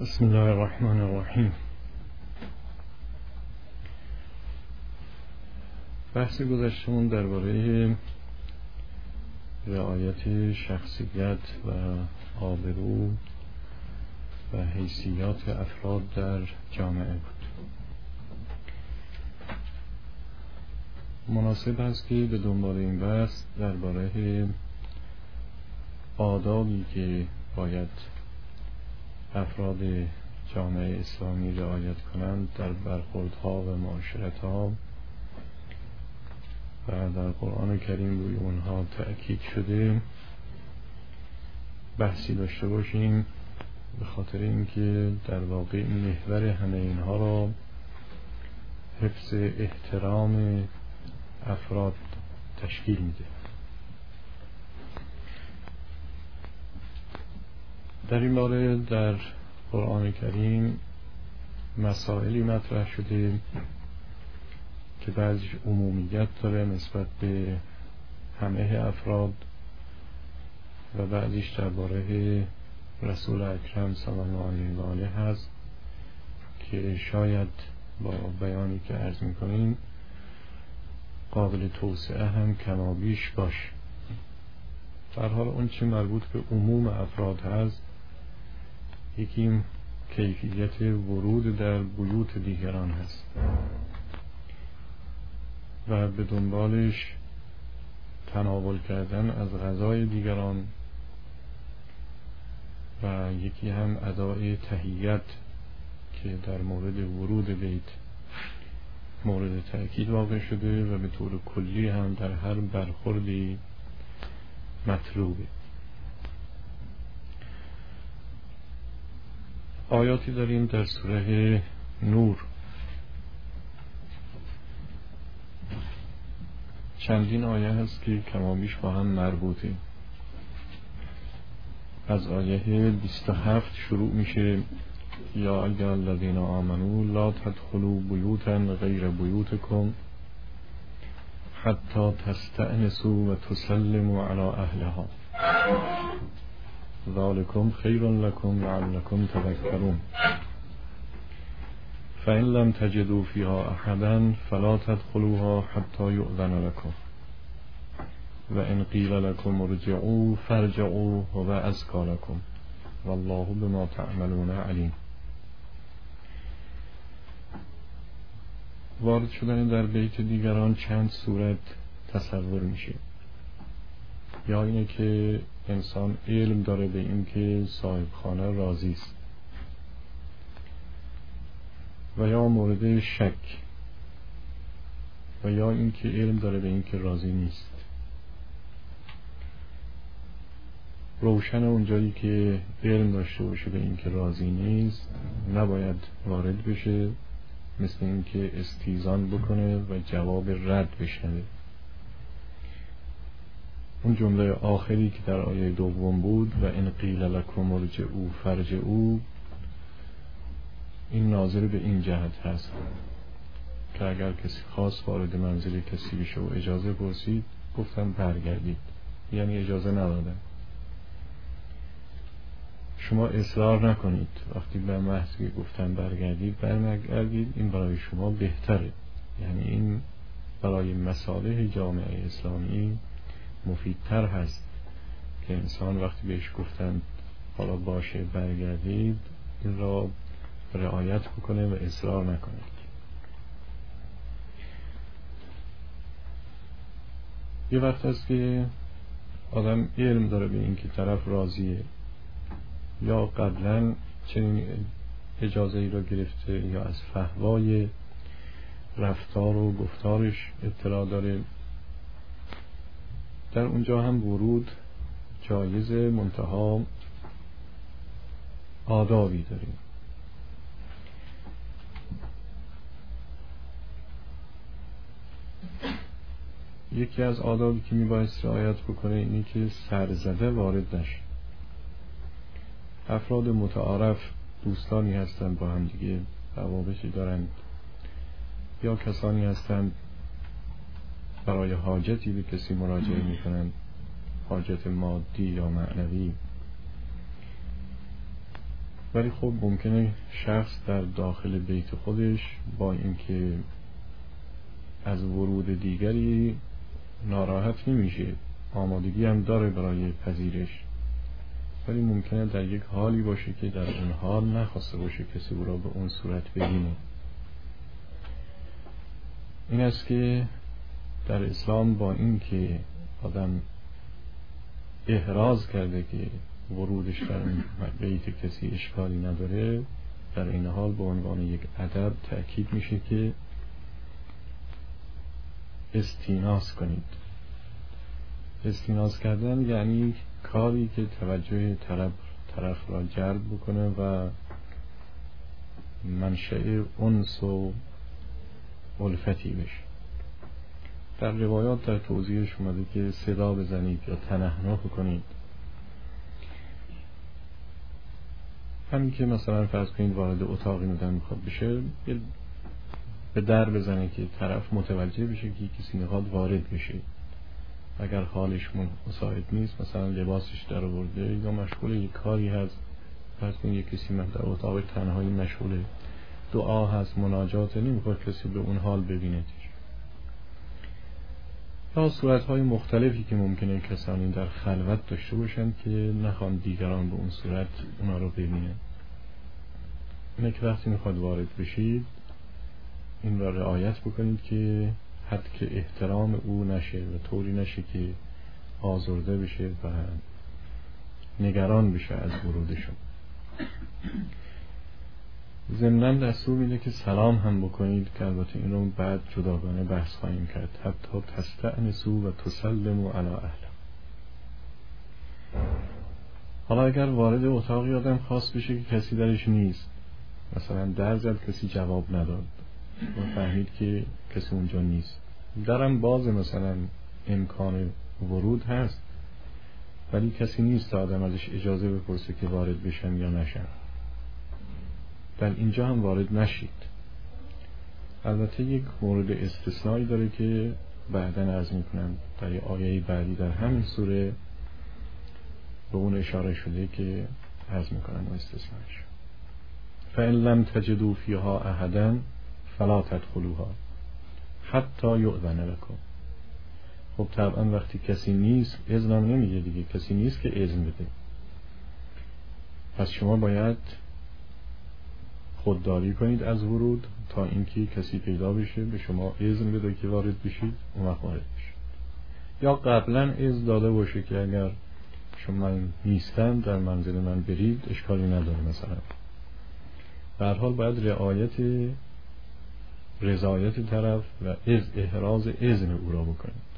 بسم الله الرحمن الرحیم. بحث گذشتمون درباره رعایت شخصیت و آبرو و حیثیات افراد در جامعه بود. مناسب است که به دنبال این بحث درباره آدابی که باید افراد جامعه اسلامی رعایت کنند در برخوردها و معاشرتها و در قرآن کریم روی اونها تأکید شده بحثی داشته باشیم، به خاطر اینکه در واقع محور همه اینها را حفظ احترام افراد تشکیل میده. در این باره در قرآن کریم مسائلی مطرح شده که بعضیش عمومیت داره نسبت به همه افراد و بعضیش درباره رسول اکرم صلی الله علیه و آله هست که شاید با بیانی که عرض میکنیم قابل توسعه هم کمابیش باشه. در حال اون چه مربوط به عموم افراد هست، یکی کیفیت ورود در بیوت دیگران هست و به دنبالش تناول کردن از غذای دیگران و یکی هم ادای تحیت که در مورد ورود بیت مورد تأکید واقع شده و به طور کلی هم در هر برخوردی مطلوبه. آیاتی داریم در سوره نور، چندین آیه هست که کمابیش با هم مربوطه. از آیه 27 شروع میشه: یا ایها الذین آمنوا لا تدخلوا بیوتا غیر بیوتکم حتی تستأنسوا و تسلموا علی اهلها ذالکم خیر لکم لعلکم تذکرون فإن لم تجدوا فیها احدا فلا تدخلوها حتی یؤذن لکم و ان قیل لکم ارجعوا فارجعوا هو ازکی لکم والله بما تعملون علیم. وارد شدن در بیت دیگران چند صورت تصور میشه. یا اینه که انسان علم داره به این که صاحب خانه راضی است، و یا مورد شک، و یا این که علم داره به این که راضی نیست. روشن اونجایی که علم داشته باشه به این که راضی نیست نباید وارد بشه، مثل این که استیزان بکنه و جواب رد بشنوه. اون جمله آخری که در آیه دوم بود و ان قیل لکم ارجعوا فارجعوا، این ناظر به این جهت هست که اگر کسی خواست وارد منزل کسی بشه و اجازه پرسید گفتن برگردید، یعنی اجازه ندادن. شما اصرار نکنید، وقتی به محض که گفتن برگردید برنگردید، این برای شما بهتره. یعنی این برای مصالح جامعه اسلامی مفیدتر هست که انسان وقتی بهش گفتن حالا باشه برگردید این را رعایت بکنه و اصرار نکنه. یه وقت هست که آدم علم داره به این که طرف راضیه، یا قبلا چنین اجازه ای را گرفته یا از فحوای رفتار و گفتارش اطلاع داره، در اونجا هم ورود جایز، منتها آدابی داریم. یکی از آدابی که میبایست رعایت بکنه اینی که سرزده وارد نشه. افراد متعارف دوستانی هستند، با هم دیگه روابطی دارند، یا کسانی هستند برای حاجتی به کسی مراجعه میکنند، حاجت مادی یا معنوی، ولی خب ممکنه شخص در داخل بیت خودش با اینکه از ورود دیگری ناراحت نمیشه، آمادگی هم داره برای پذیرش، ولی ممکنه در یک حالی باشه که در اون حال نخواسته باشه کسی او را به اون صورت ببینه. این است که در اسلام با این که آدم احراز کرده که ورودش در این بیت کسی اشکالی نداره، در این حال به عنوان یک ادب تأکید میشه که استیناس کنید. استیناس کردن یعنی کاری که توجه طرف را جلب بکنه و منشأ انس و الفتی بشه. در روایات در توضیحش اومده که صدا بزنید یا تنحنح کنید. همین که مثلا فرض کنید وارد اتاقی آدم میخواد بشه، به در بزنه که طرف متوجه بشه که کسی میخواد وارد بشه. اگر حالش مساعد نیست، مثلا لباسش در آورده یا مشغول یک کاری هست، فرض کنید یک کسی در اتاق تنهایی مشغول دعا هست، مناجات، نمیخواد کسی به اون حال ببینه. یا صورتهای مختلفی که ممکنه کسانی در خلوت داشته باشند که نخوان دیگران به اون صورت اونا رو ببینن. اینه که وقتی میخواد وارد بشید این را رعایت بکنید که حد که احترام او نشه و طوری نشه که آزرده بشه و نگران بشه از ورودشون. ضمناً دستور میده که سلام هم بکنید که البته این رو بعد جداگانه بحث خواهیم کرد. حتی تستأنسوا و تسلموا علی اهله. حالا اگر وارد اتاقی آدم خواست بشه که کسی درش نیست، مثلا در زد کسی جواب نداد و فهمید که کسی اونجا نیست، درم باز، مثلا امکان ورود هست ولی کسی نیست تا آدم ازش اجازه بپرسه که وارد بشن یا نشن، در اینجا هم وارد نشید. البته یک مورد استثنایی داره که بعداً عرض میکنم در آیه بعدی در همین سوره به اون اشاره شده که عرض میکنم استثناش. فَإِن لَمْ تَجِدُوا فِيهَا أَحَدًا فَلَا تَدْخُلُوهَا حَتَّى يُؤْذَنَ لَكُمْ. خب طبعا وقتی کسی نیست اذن هم نمیگه دیگه، کسی نیست که اذن بده، پس شما باید خودداری کنید از ورود تا اینکه کسی پیدا بشه به شما اذن بده که وارد بشید، اون وقت وارد بشید. یا قبلا اذن داده باشه که اگر شما نیستن در منزل من برید اشکالی نداره مثلا. به هر حال باید رضایت طرف و احراز اذن او را بکنید.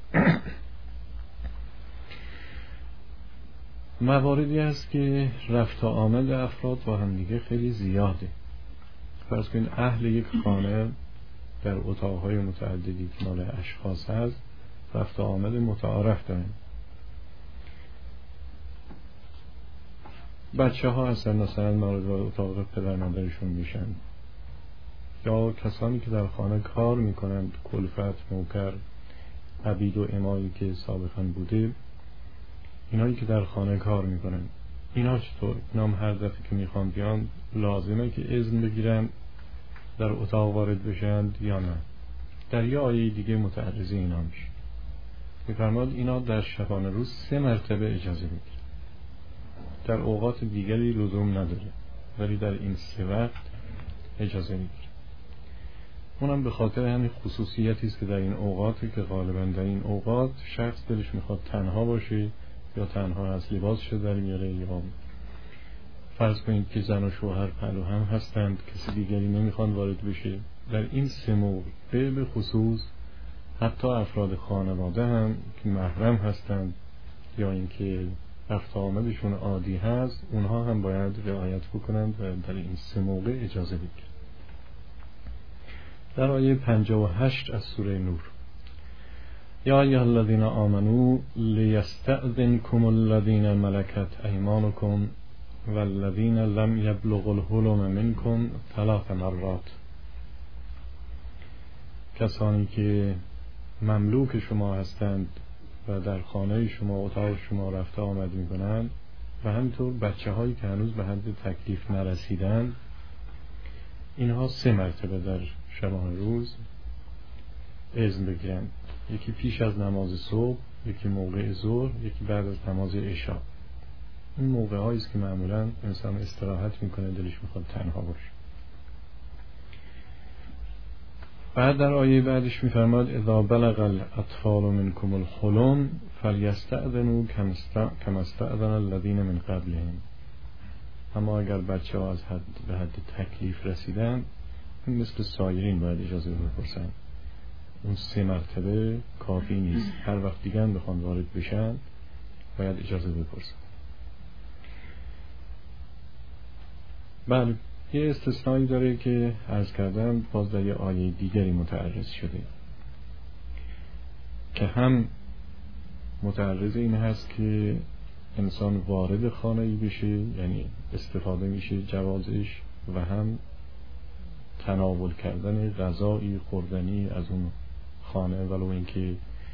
مواردی هست که رفت و آمد افراد با هم دیگه خیلی زیاده. فرض کنید اهل یک خانه در اتاقهای متعددی که مال اشخاص هست رفت و آمد متعارف دارن. بچه ها هستن مثلا مورد اتاق پدر مادرشون میشن، یا کسانی که در خانه کار میکنند، کلفت، نوکر، عبید و امایی که سابقا بوده، اینایی که در خانه کار میکنن، اینا چطور؟ اینا هم هر دفعه که میخوان بیان لازمه که اذن بگیرن در اتاق وارد بشن یا نه؟ در یه آیه دیگه متعرض اینا میشه که فرمود اینا در شبانه روز 3 مرتبه اجازه میگیرن، در اوقات دیگری لزوم نداره ولی در این 3 وقت اجازه میگیرن. اونم به خاطر همین خصوصیتی است که در این اوقاتی که غالبا در این اوقات شخص دلش میخواد تنها باشه یا تنها از لباسش در میاره، یا فرض کنید که زن و شوهر پلو هم هستند کسی دیگری نمیخوان وارد بشه. در این 3 موقع به خصوص حتی افراد خانواده هم که محرم هستند یا اینکه رفت آمدشون عادی هست، اونها هم باید رعایت بکنند و در این 3 موقع اجازه بگیرند. در آیه 58 از سوره نور: یا ایها الذین آمنوا لیستأذنکم الذین ملکت ایمانکم والذین لم یبلغوا الحلم منکم 3 مرات. کسانی که مملوک شما هستند و در خانه شما اتاق شما رفت آمد میکنند و همینطور بچه هایی که هنوز به حد تکلیف نرسیدن، اینها 3 مرتبه در شبانه روز اذن بگیرن. یکی پیش از نماز صبح، یکی موقع ظهر، یکی بعد از نماز عشا. این موقع هایی است که معمولا انسان استراحت میکنه، دلش میخواد تنها باشه. بعد در آیه بعدش میفرماد اذا بلغ الاطفال منکم الحلم فلیستأذنوا کما استأذن الذین من قبلهم. اما اگر بچه ها به حد تکلیف رسیدن، این مثل سایرین باید اجازه بپرسن. اون 3 مرتبه کافی نیست، هر وقت دیگه هم بخوان وارد بشن باید اجازه بپرسن. بله، یه استثنایی داره که عرض کردم باز در یه آیه دیگری متعرض شده، که هم متعرض این هست که انسان وارد خانه‌ای بشه، یعنی استفاده میشه جوازش، و هم تناول کردن غذایی خوردنی از اون خانه ولو اینکه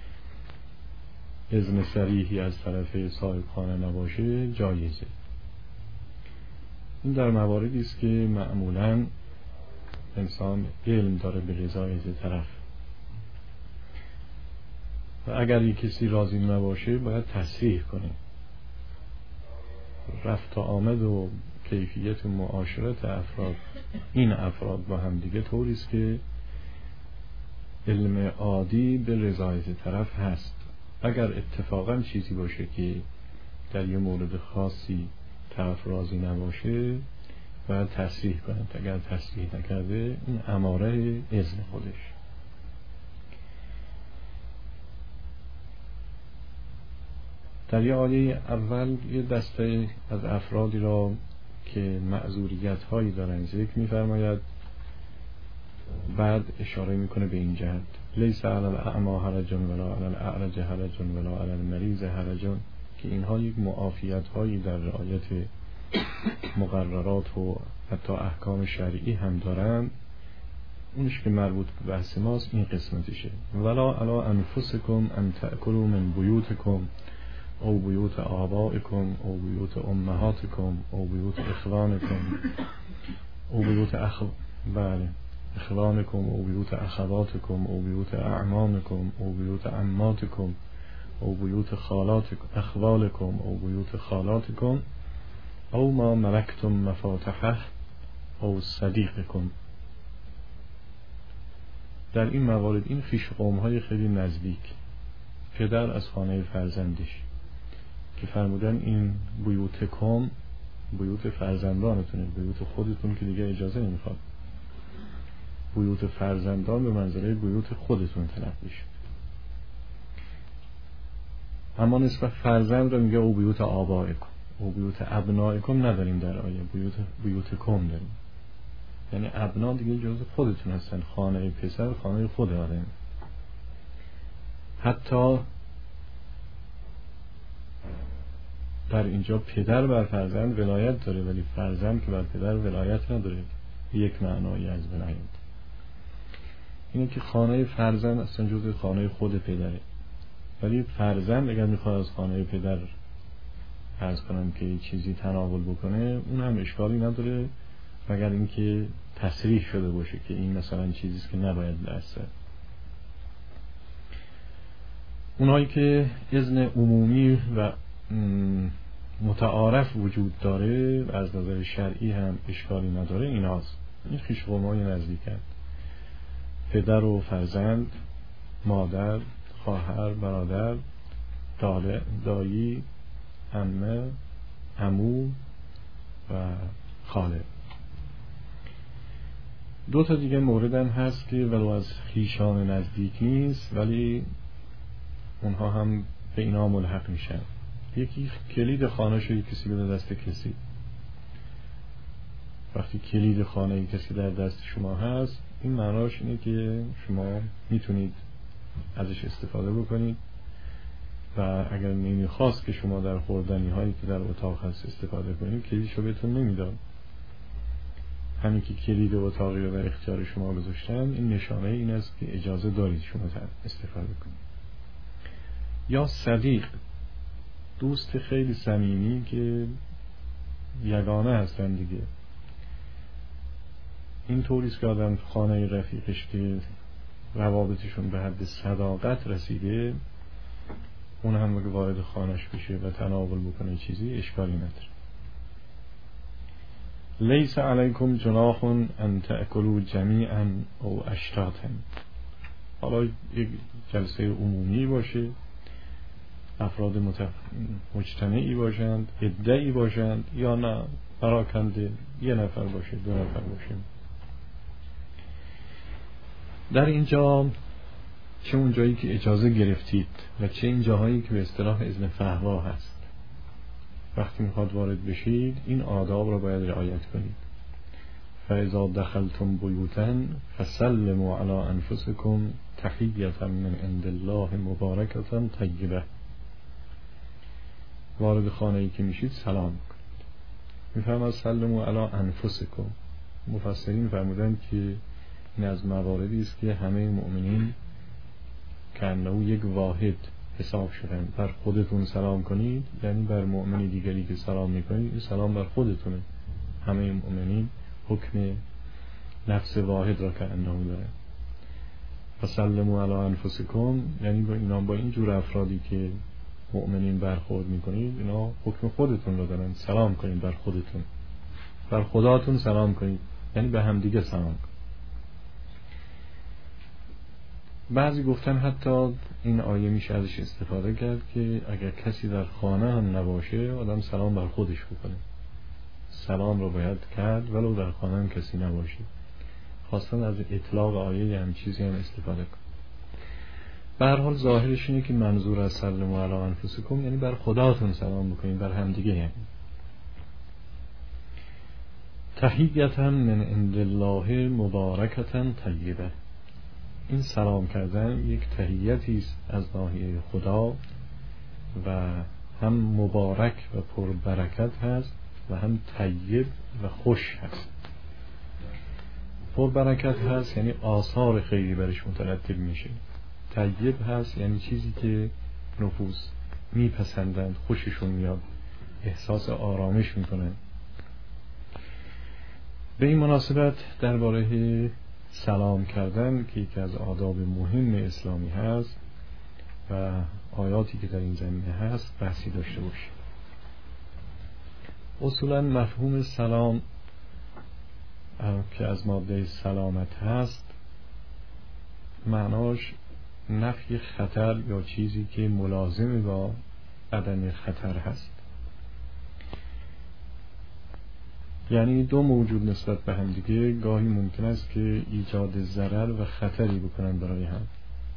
اذن صریحی از طرف صاحب خانه نباشه جایزه. این در مواردی است که معمولاً انسان علم داره به رضایت طرف، و اگر یک کسی راضی نباشه باید تصریح کنه. رفت و آمد و کیفیت معاشرت افراد، این افراد با هم دیگه طوری است که علم عادی به رضایت طرف هست. اگر اتفاقا چیزی باشه که در یه مورد خاصی طرف راضی نباشه باید تصریح کنه. اگر تصریح نکرده این اماره اذن خودش. در یه آیه اول یه دسته از افرادی را که معذوریت هایی دارن ذکر می‌فرماید، بعد اشاره میکنه به این جهت لیس علی الاعمی حرج ولا علی الاعرج حرج ولا علی المریض حرج، که اینها یک معافیت هایی در رعایت مقررات و حتی احکام شرعی هم دارن. اونش که مربوط به بحث ماست این قسمتشه. ولا علی انفسکم ان تأکلوا من بیوتکم او بیوت آبائکم او بیوت امهاتکم او بیوت اخوانکم او بیوت اخوانکم او بیوت اخواتکم او بیوت اعمامکم او بیوت عماتکم او بیوت اخوالکم او بیوت خالاتکم او ما ملکتم مفاتحه او صدیقکم. در این موارد این خویش قوم‌های خیلی نزدیک، پدر از خانه فرزندش، که فرمودن این بیوتکم بیوت فرزندانتونه، بیوت خودتون که دیگه اجازه نمیخواد. بیوت فرزندان به منزله بیوت خودتون تلقی شد. اما نسبت فرزند رو میگه او بیوت آبائکم او بیوت ابنائکم نداریم در آیه، بیوتکم داریم. یعنی ابنا دیگه جز خودتون هستن، خانه پسر خانه خود آدم. حتی در اینجا پدر بر فرزند ولایت داره، ولی فرزند که بر پدر ولایت نداره. یک معنایی از ولایت اینه که خانه فرزند اصلا جز خانه خود پدره، ولی فرزند اگر میخواد از خانه پدر عرض کنم که چیزی تناول بکنه اون هم اشکالی نداره، مگر اینکه تصریح شده باشه که این مثلا چیزیست که نباید لحظه. اونایی که اذن عمومی و متعارف وجود داره و از نظر شرعی هم اشکالی نداره ایناست. این خویش قوم‌های نزدیکن، پدر و فرزند، مادر، خواهر، برادر، دایی، عمه، عمو و خاله. 2 تا دیگه مورد هم هست که ولو از خویشان نزدیک نیست ولی اونها هم به اینا ملحق میشن. یکی کلید خانه شو کسی بده دست کسی. وقتی کلید خانه کسی در دست شما هست این معناش اینه که شما میتونید ازش استفاده بکنید و اگر نمیخواست که شما در خوردنی هایی که در اتاق هست استفاده کنید کلیدشو بهتون نمیداد. همین که کلید اتاقی رو در اختیار شما گذاشتن این نشانه این است که اجازه دارید شما استفاده کنید. یا صدیق، دوست خیلی صمیمی که یگانه هستن دیگه. این طوریست که آدم خانه رفیقش که روابطشون به حد صداقت رسیده، اون هم که وارد خانهش بشه و تناول بکنه چیزی اشکالی نداره. لیس علیکم جناح ان تأکلوا جمیعا او اشتاتا. حالا یک جلسه عمومی باشه، افراد مجتمعی باشند، عده‌ای باشند، یا نه پراکنده یه نفر باشه، دو نفر باشه. در اینجا چه اون جایی که اجازه گرفتید و چه این جاهایی که به اصطلاح اذن فهوا هست، وقتی میخواد وارد بشید این آداب را باید رعایت کنید. فاذا دخلتم بیوتا فسلموا علی انفسکم تحیة من عند الله مبارکة طیبه. وارد خانه ای که میشید سلام کنید. میفرماد سلموا علی انفسکم. مفسرین فرمودند که این از مواردی است که همه مؤمنین کانه یک واحد حساب شدن. بر خودتون سلام کنید یعنی بر مؤمن دیگری که سلام میکنید این سلام بر خودتونه. همه مؤمنین حکم نفس واحد را کانه داره. فسلموا علی انفسکم یعنی با این جور افرادی که مؤمنین برخورد میکنید اینا حکم خودتون رو دارن. سلام کنید بر خودتون، بر خداتون سلام کنید یعنی به هم دیگه سلام کنید. بعضی گفتن حتی این آیه میشه ازش استفاده کرد که اگر کسی در خانه هم نباشه آدم سلام بر خودش بکنه. سلام رو باید کرد ولو در خانه هم کسی نباشه. خواستن از اطلاق آیه هم چیزی هم استفاده کن. به هر حال ظاهرش اینه که منظور از سلموا علی انفسکم یعنی بر خداتون سلام بکنید، بر هم دیگه. یعنی تحیة من عند الله مبارکة طیبه. این سلام کردن یک تحیتی است از ناحیه خدا و هم مبارک و پربرکت هست و هم طیب و خوش هست. پربرکت هست یعنی آثار خیری برش مترتب میشه. طیب هست یعنی چیزی که نفوس میپسندند، خوششون میاد، احساس آرامش میکنن. به این مناسبت درباره سلام کردن که یکی از آداب مهم اسلامی هست و آیاتی که در این زمینه هست بحثی داشته باشیم. اصولا مفهوم سلام که از ماده سلامت هست معناش نفی خطر یا چیزی که ملازم با عدم خطر هست. یعنی دو موجود نسبت به هم دیگه گاهی ممکن است که ایجاد ضرر و خطری بکنن برای هم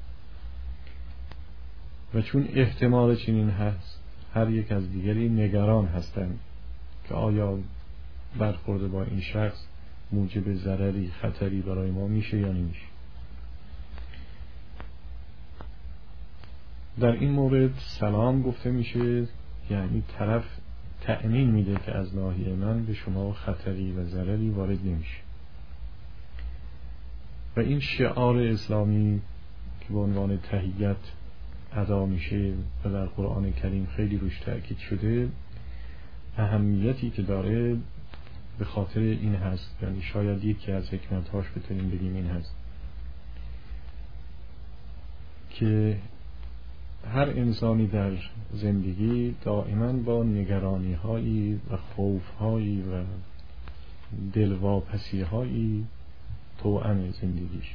و چون احتمال چنین هست هر یک از دیگری نگران هستند که آیا برخورد با این شخص موجب ضرری خطری برای ما میشه یا نمیشه. در این مورد سلام گفته میشه یعنی طرف تأمین میده که از ناحیه من به شما خطری و ضرری وارد نمیشه. و این شعار اسلامی که به عنوان تحیت ادا میشه و در قرآن کریم خیلی روش تأکید شده، اهمیتی که داره به خاطر این هست، یعنی شاید یکی از حکمتهاش بتونیم بگیم این هست که هر انسانی در زندگی دائما با نگرانی هایی و خوف هایی و دلواپسی هایی توأم زندگیش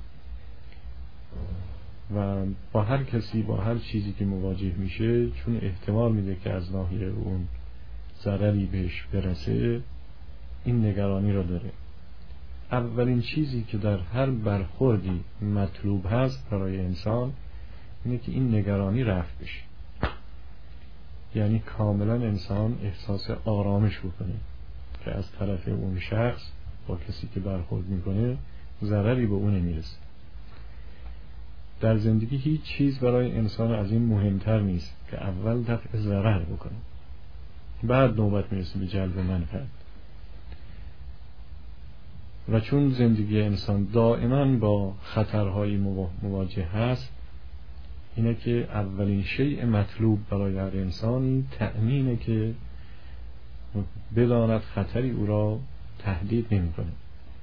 و با هر کسی با هر چیزی که مواجه میشه چون احتمال میده که از ناحیه اون ضرری بهش برسه این نگرانی را داره. اولین چیزی که در هر برخوردی مطلوب هست برای انسان اینه که این نگرانی رفع بشه، یعنی کاملا انسان احساس آرامش بکنه که از طرف اون شخص با کسی که برخورد میکنه ضرری به اون نمیرسه. در زندگی هیچ چیز برای انسان از این مهمتر نیست که اول دفع ضرر بکنه بعد نوبت میرسه به جلب منفعت. و چون زندگی انسان دائما با خطرهای مواجه هست اینه که اولین شیء مطلوب برای هر انسانی تأمینه که بداند خطری او را تهدید نمی کنه.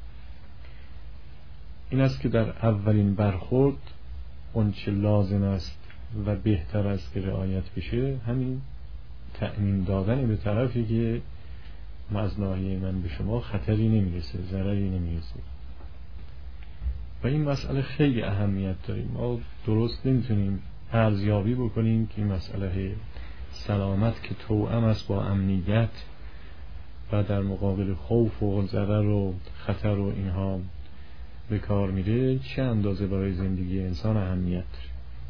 این است که در اولین برخورد اون چه لازم است و بهتر است که رعایت بشه همین تأمین دادن به طرفی که از ناحیه من به شما خطری نمیرسه، ضرری نمیرسه. و این مسئله خیلی اهمیت داره. ما درست نمیتونیم ارزیابی بکنیم که این مسئله سلامت که توأم است با امنیت و در مقابل خوف و ضرر و خطر و اینها به کار میره چه اندازه برای زندگی انسان اهمیت داره.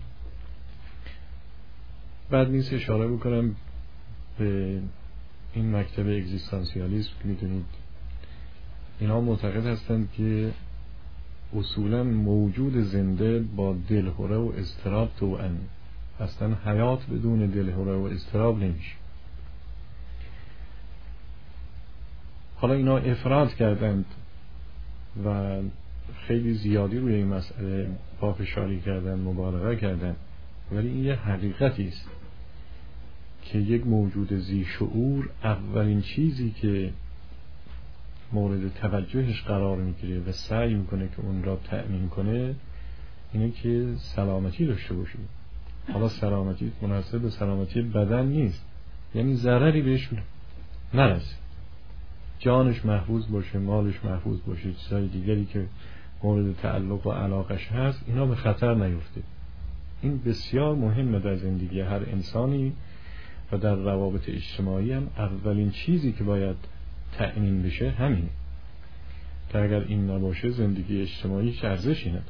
بعد نیست اشاره بکنم به این مکتب اگزیستانسیالیسم. میدونید اینا معتقد هستند که اصولا موجود زنده با دلهره و اضطراب توأم، اصلا حیات بدون دلهره و اضطراب نمیشه. حالا اینا افراد کردند و خیلی زیادی روی این مسئله پافشاری کردن، مبالغه کردن، ولی این یه حقیقتی است که یک موجود ذی شعور اولین چیزی که مورد توجهش قرار میگیره و سعی میکنه که اون را تأمین کنه اینه که سلامتی داشته باشه. حالا سلامتی منحصر به سلامتی بدن نیست، یعنی ضرری بهش نرسه، جانش محفوظ باشه، مالش محفوظ باشه، چیزهای دیگری که مورد تعلق و علاقش هست اینا به خطر نیفته. این بسیار مهمه در زندگی هر انسانی و در روابط اجتماعی هم اولین چیزی که باید تأمین بشه همینه که اگر این نباشه زندگی اجتماعی هیچ ارزشی نداره.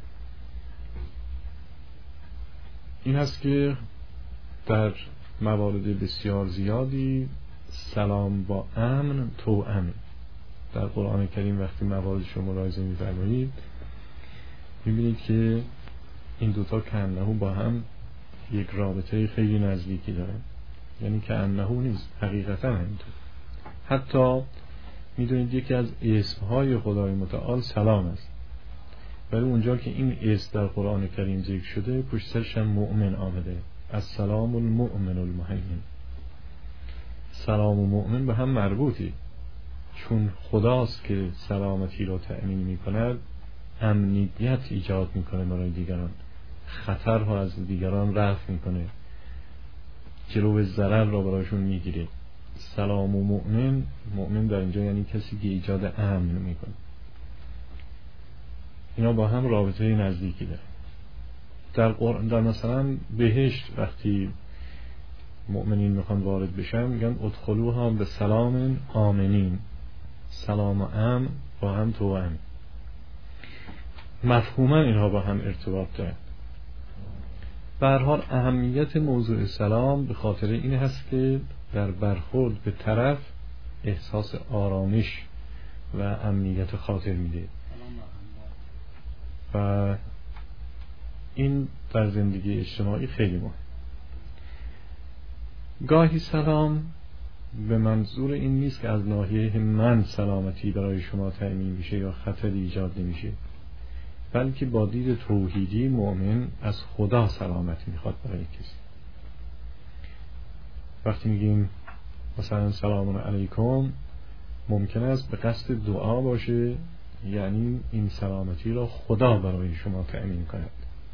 این هست که در موارد بسیار زیادی سلام با امن توأمه. در قرآن کریم وقتی مواردش رو ملاحظه می‌فرمایید می‌بینید که این دوتا کأنه با هم یک رابطه خیلی نزدیکی دارن، یعنی کأنه نیست، حقیقتا همینطور. حتی میدونید یکی از اسمهای خدای متعال سلام است، ولی اونجا که این اسم در قرآن کریم ذکر شده پشت سرش هم مؤمن آمده، السلام المؤمن المهیمن. سلام و مؤمن به هم مربوطی، چون خداست که سلامتی را تأمین میکند، امنیت ایجاد میکنه برای دیگران، خطرها از دیگران رفع میکنه، جلو ضرر را برایشون میگیره. سلام و مؤمن، مؤمن در اینجا یعنی کسی که ایجاد امن میکنه. اینا با هم رابطه نزدیکی داره. در مثلا بهشت وقتی مؤمنین میخوان وارد بشن میگن ادخلوها به سلام آمنین. سلام و امن با هم توأم، مفهوما اینها با هم ارتباط دارن. به هر حال اهمیت موضوع سلام به خاطر این هست که در برخورد به طرف احساس آرامش و امنیت خاطر میده و این در زندگی اجتماعی خیلی مهم. گاهی سلام به منظور این نیست که از ناحیه من سلامتی برای شما تأمین میشه یا خطری ایجاد نمیشه، بلکه با دید توحیدی مؤمن از خدا سلامتی میخواد برای کسی. وقتی میگیم مثلا سلام علیکم ممکن است به قصد دعا باشه، یعنی این سلامتی را خدا برای شما تأمین کند.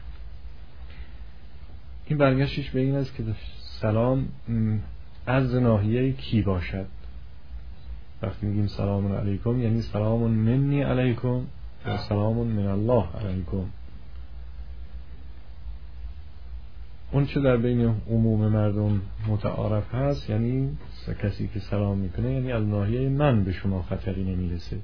این برگشتش به این است که سلام از ناحیه کی باشد. وقتی میگیم سلام علیکم یعنی سلام منی علیکم و سلام من الله علیکم. اون چه در بین عموم مردم متعارف هست یعنی کسی که سلام میکنه یعنی از ناحیه من به شما خطری نمیرسه.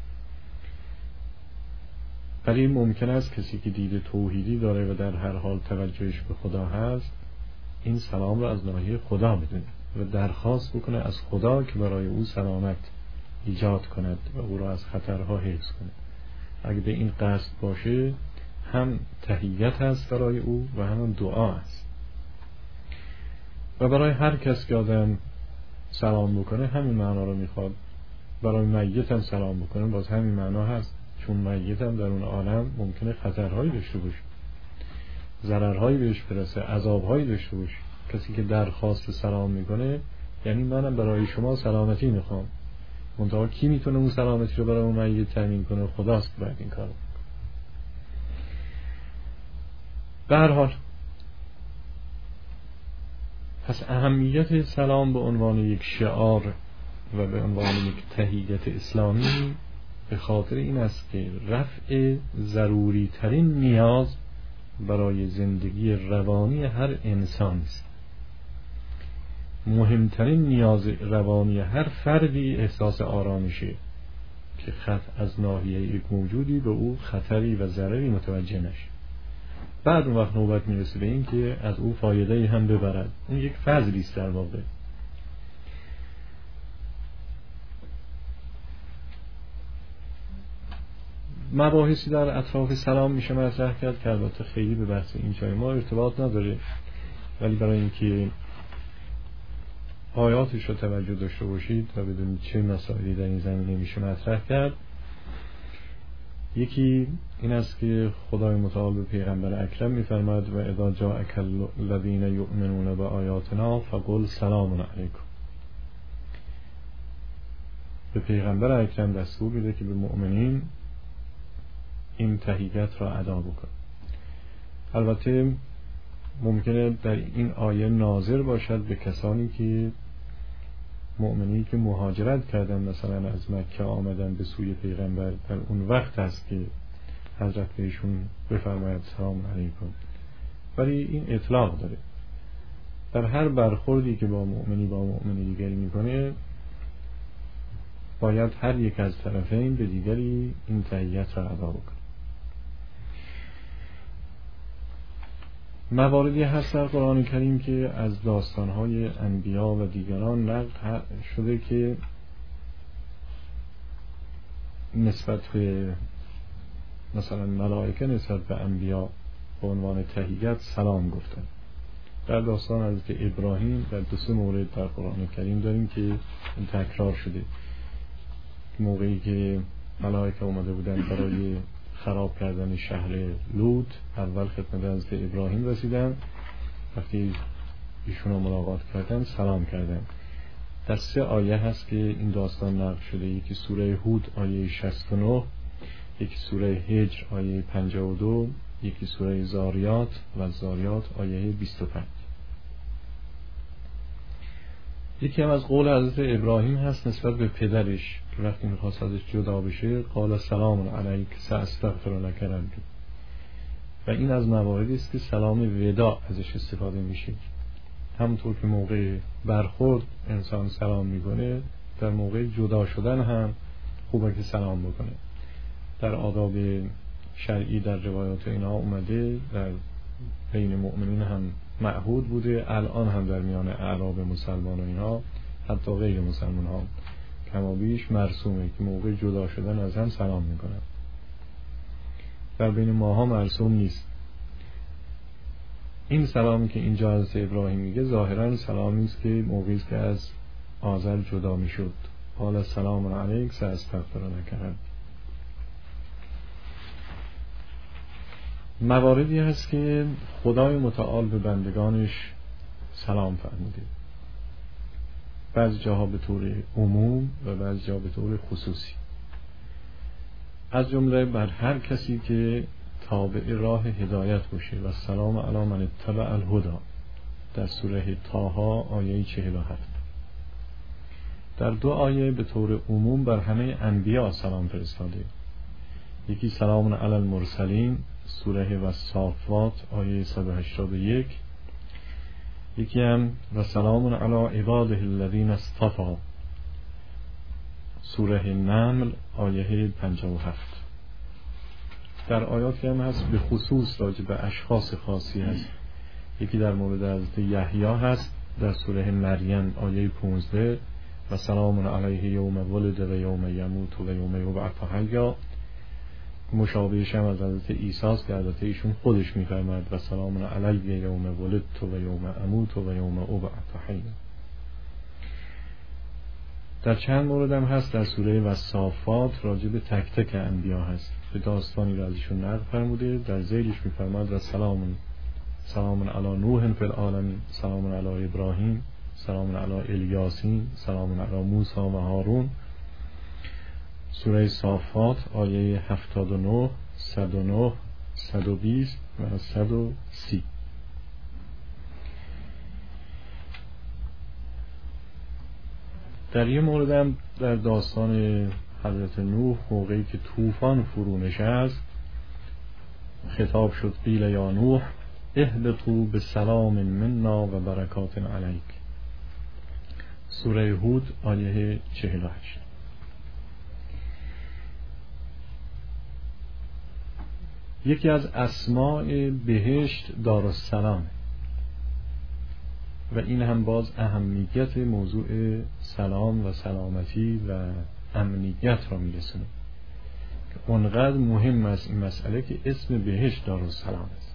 ولی ممکن است کسی که دید توحیدی داره و در هر حال توجهش به خدا هست این سلام را از ناحیه خدا بدونه و درخواست بکنه از خدا که برای او سلامت ایجاد کند و او را از خطرها حفظ کنه. اگه به این قصد باشه هم تحیت هست برای او و هم دعا است. و برای هر کس که آدم سلام بکنه همین معنا رو میخواد. برای میت هم سلام بکنه باز همین معنا هست، چون میت هم در اون عالم ممکنه خطرهایی داشته باشه. ضررهایی بهش برسه، عذابهایی داشته باشه. کسی که درخواست سلام میکنه یعنی منم برای شما سلامتی میخوام، منتها کی میتونه اون سلامتی رو برای اون میت تامین کنه؟ خداست که باید این کارو. به هر حال پس اهمیت سلام به عنوان یک شعار و به عنوان یک تحیت اسلامی به خاطر این است که رفع ضروری ترین نیاز برای زندگی روانی هر انسان است. مهمترین نیاز روانی هر فردی احساس آرامشه که از ناحیه یک موجودی به او خطری و ضرری متوجه نشه. بعد اون وقت نوبت میرسه به این که از او فایده هم ببرد. اون یک فضلی است در واقع. مباحثی در اطراف سلام میشه مطرح کرد که البته خیلی به بحث این جای ما ارتباط نداره، ولی برای اینکه آیاتش رو توجه داشته باشید و بدونید چه مسائلی در این زمینه میشه مطرح کرد. یکی این است که خدای متعال به پیغمبر اکرم میفرماد و اذا جاءک الذین یؤمنون بآیاتنا فقل سلام علیکم. به پیغمبر اکرم دستور میده که به مؤمنین این تحیت را ادا بکن. البته ممکنه در این آیه ناظر باشد به کسانی که مؤمنی که مهاجرت کردن، مثلا از مکه آمدن به سوی پیغمبر، در اون وقت هست که حضرت بهشون بفرماید سلام علیکم. ولی این اطلاق داره. در هر برخوردی که با مؤمنی دیگری میکنه باید هر یک از طرفین به دیگری این تحیت را ادا بکنه. مواردی هست در قرآن کریم که از داستانهای انبیا و دیگران نقل شده که نسبت به مثلا ملائکه نسبت به انبیا به عنوان تحیت سلام گفتن. در داستان حضرت ابراهیم در 2 مورد در قرآن کریم داریم که تکرار شده. موقعی که ملائکه اومده بودن برای خراب کردن شهر لوط، اول خدمت حضرت ابراهیم رسیدن، وقتی ایشون رو ملاقات کردن سلام کردن. در 3 آیه هست که این داستان نقل شده. یکی سوره هود آیه 69، یکی سوره هجر آیه 52، یکی سوره زاریات و زاریات آیه 25. یکی هم از قول حضرت ابراهیم هست نسبت به پدرش که وقتی میخواست ازش جدا بشه قال سلام علیک ساستغفر لک ربی، و این از مواردی است که سلام وداع ازش استفاده میشه. همونطور که موقع برخورد انسان سلام میکنه، در موقع جدا شدن هم خوبه که سلام بکنه. در آداب شرعی در روایات اینا اومده، در بین مؤمنین هم معهود بوده، الان هم در میان اعراب مسلمان و اینا حتی غیر مسلمان ها کما بیش مرسومه که موقع جدا شدن از هم سلام میکنن. در بین ماها مرسوم نیست. این سلامی که اینجا حضرت ابراهیم میگه ظاهرا سلامی است که موقعی است که از آذر جدا میشد. قال سلام علیک ساستغفر لک ربی. مواردی هست که خدای متعال به بندگانش سلام فرموده، بعضی جاها به طور عموم و بعضی جاها به طور خصوصی. از جمله بر هر کسی که تابع راه هدایت باشه و سلام علی من اتبع الهدی در سوره طه آیه 47. در 2 آیه به طور عموم بر همه انبیا سلام فرستاده. یکی سلام علی المرسلین سوره والصافات آیه 181، یکی هم و سلام علی عباده الذین اصطفی سوره نمل آیه 57. در آیات هم هست به خصوص راجع به اشخاص خاصی هست. یکی در مورد حضرت یحیی هست در سوره مریم آیه 15 و سلام علیه یوم ولد و یوم یموت و یوم یبعث حیا. مشابهش هم از حضرت عیسی است که البته ایشون خودش می‌فرماید و سلام علیه یوم ولدت و یوم اموت و یوم ابعث حیا. در چند مورد هم هست در سوره والصافات راجع به تک تک انبیا هست، به داستانی را از ایشون نقل فرموده. در ذیلش می‌فرماید و سلام سلام علی نوح فی العالمین، سلام علی ابراهیم، سلام علی الیاسین، سلام علی موسی و هارون. سوره صافات آیه 79 109 120 و 130. در یه موردم در داستان حضرت نوح موقعی که طوفان فرو نشست خطاب شد قیل یا نوح اهبطوا بسلام منا و برکات علیک. سوره هود آیه 48. یکی از اسماء بهشت دارالسلام و این هم باز اهمیت موضوع سلام و سلامتی و امنیت را میرسونه که اونقدر مهم است این مسئله که اسم بهشت دارالسلام است.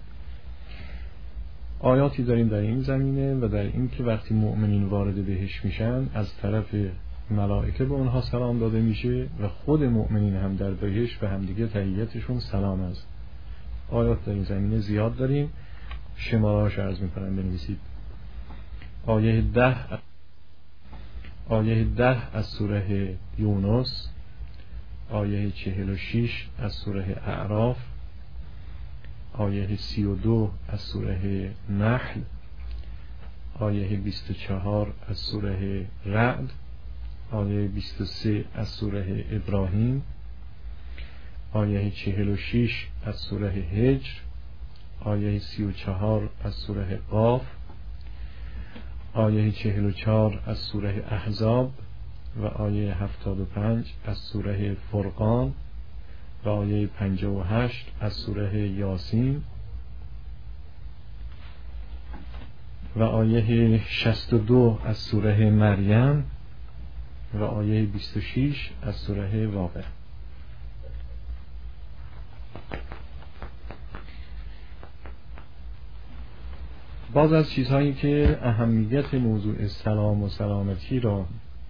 آیاتی داریم در این زمینه و در این که وقتی مؤمنین وارد بهشت میشن از طرف ملائکه به اونها سلام داده میشه و خود مؤمنین هم در بهشت و همدیگه تحیتشون سلام است. آیات در این زمینه زیاد داریم، شماره‌اش عرض میکنم بنویسید. آیه 10 از سوره یونس، آیه 46 از سوره اعراف، آیه 32 از سوره نحل، آیه 24 از سوره رعد، آیه 23 از سوره ابراهیم، آیه 46 از سوره هجر، آیه 34 از سوره قاف، آیه 44 از سوره احزاب و آیه 75 از سوره فرقان و آیه 58 از سوره یاسین و آیه 62 از سوره مریم و آیه 26 از سوره واقعه. باز از چیزهایی که اهمیت موضوع سلام و سلامتی را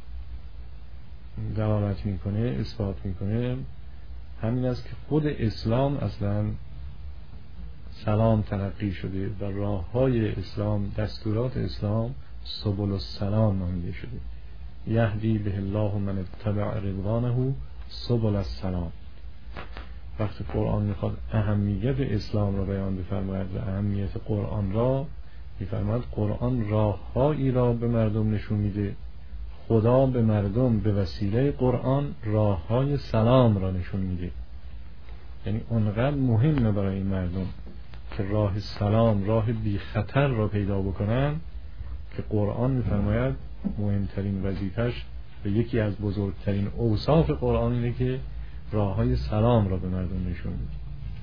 دلالت میکنه، اثبات میکنه، همین است که خود اسلام اصلا سلام تلقی شده و راههای اسلام، دستورات اسلام سبل السلام نامیده شده. یهدی به الله من اتبع رضوانه سبل السلام. وقتی قرآن میخواد اهمیت اسلام را بیان بفرماید و اهمیت قرآن را میفرماید، قرآن راههایی را به مردم نشون میده. خدا به مردم به وسیله قرآن راههای سلام را نشون میده. یعنی اونقدر مهمه برای این مردم که راه سلام، راه بی خطر را پیدا بکنن که قرآن میفرماید مهمترین وظیفش و یکی از بزرگترین اوصاف قرآن اینه که راههای سلام را به مردم نشون میده.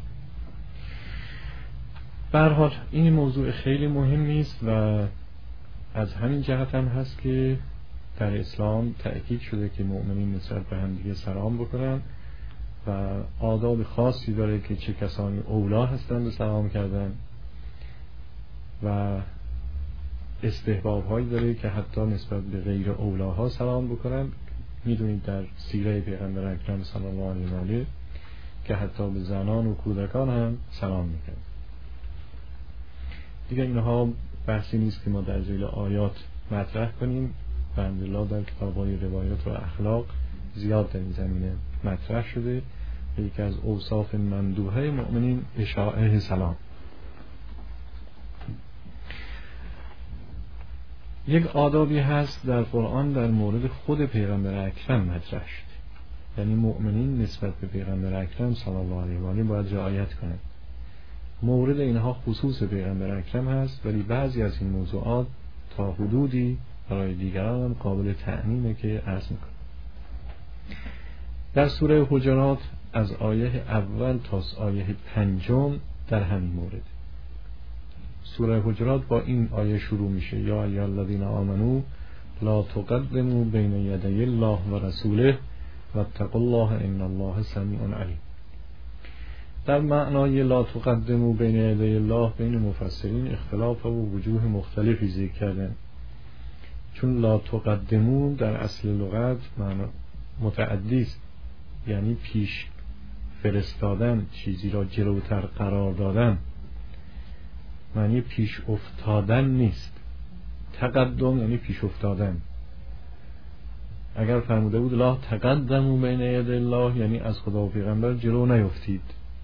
به هر حال این موضوع خیلی مهمی است و از همین جهت هم هست که در اسلام تأکید شده که مؤمنین نسبت به هم دیگه سلام بکنن و آداب خاصی داره که چه کسانی اولا هستن به سلام کردن و استحباب هایی داره که حتی نسبت به غیر اولاها سلام بکنن. میدونید در سیره پیغمبر اکرم صلی الله علیه و آله که حتی به زنان و کودکان هم سلام میکنن. دیگه اینها بحثی نیست که ما در ذیل آیات مطرح کنیم. الحمدلله در کتاب‌های روایات و اخلاق زیاد در این زمینه مطرح شده. یکی از اوصاف ممدوحه مؤمنین اشاعه سلام. یک آدابی هست در قرآن در مورد خود پیغمبر اکرم مطرح شده، یعنی مؤمنین نسبت به پیغمبر اکرم صلی الله علیه و آله باید رعایت کنند. مورد اینها خصوص پیغمبر اکرم هست، ولی بعضی از این موضوعات تا حدودی برای دیگران هم قابل تعمینه که عرض میکنم. در سوره حجرات از آیه اول تا آیه 5 در همین مورد. سوره حجرات با این آیه شروع میشه: یا ایها الذین آمنو لا تقدموا بین یدی الله و رسوله واتقوا الله ان الله سمیع علیم. در معنای لا تقدموا بین یدی الله بین مفسرین اختلاف و وجوه مختلفی ذکر کردن، چون لا تقدموا در اصل لغت معنی متعدی است، یعنی پیش فرستادن، چیزی را جلوتر قرار دادن. معنی پیش افتادن نیست. تقدم یعنی پیش افتادن. اگر فرموده بود لا تقدموا بین یدی الله، یعنی از خدا و پیغمبر جلو نیفتید.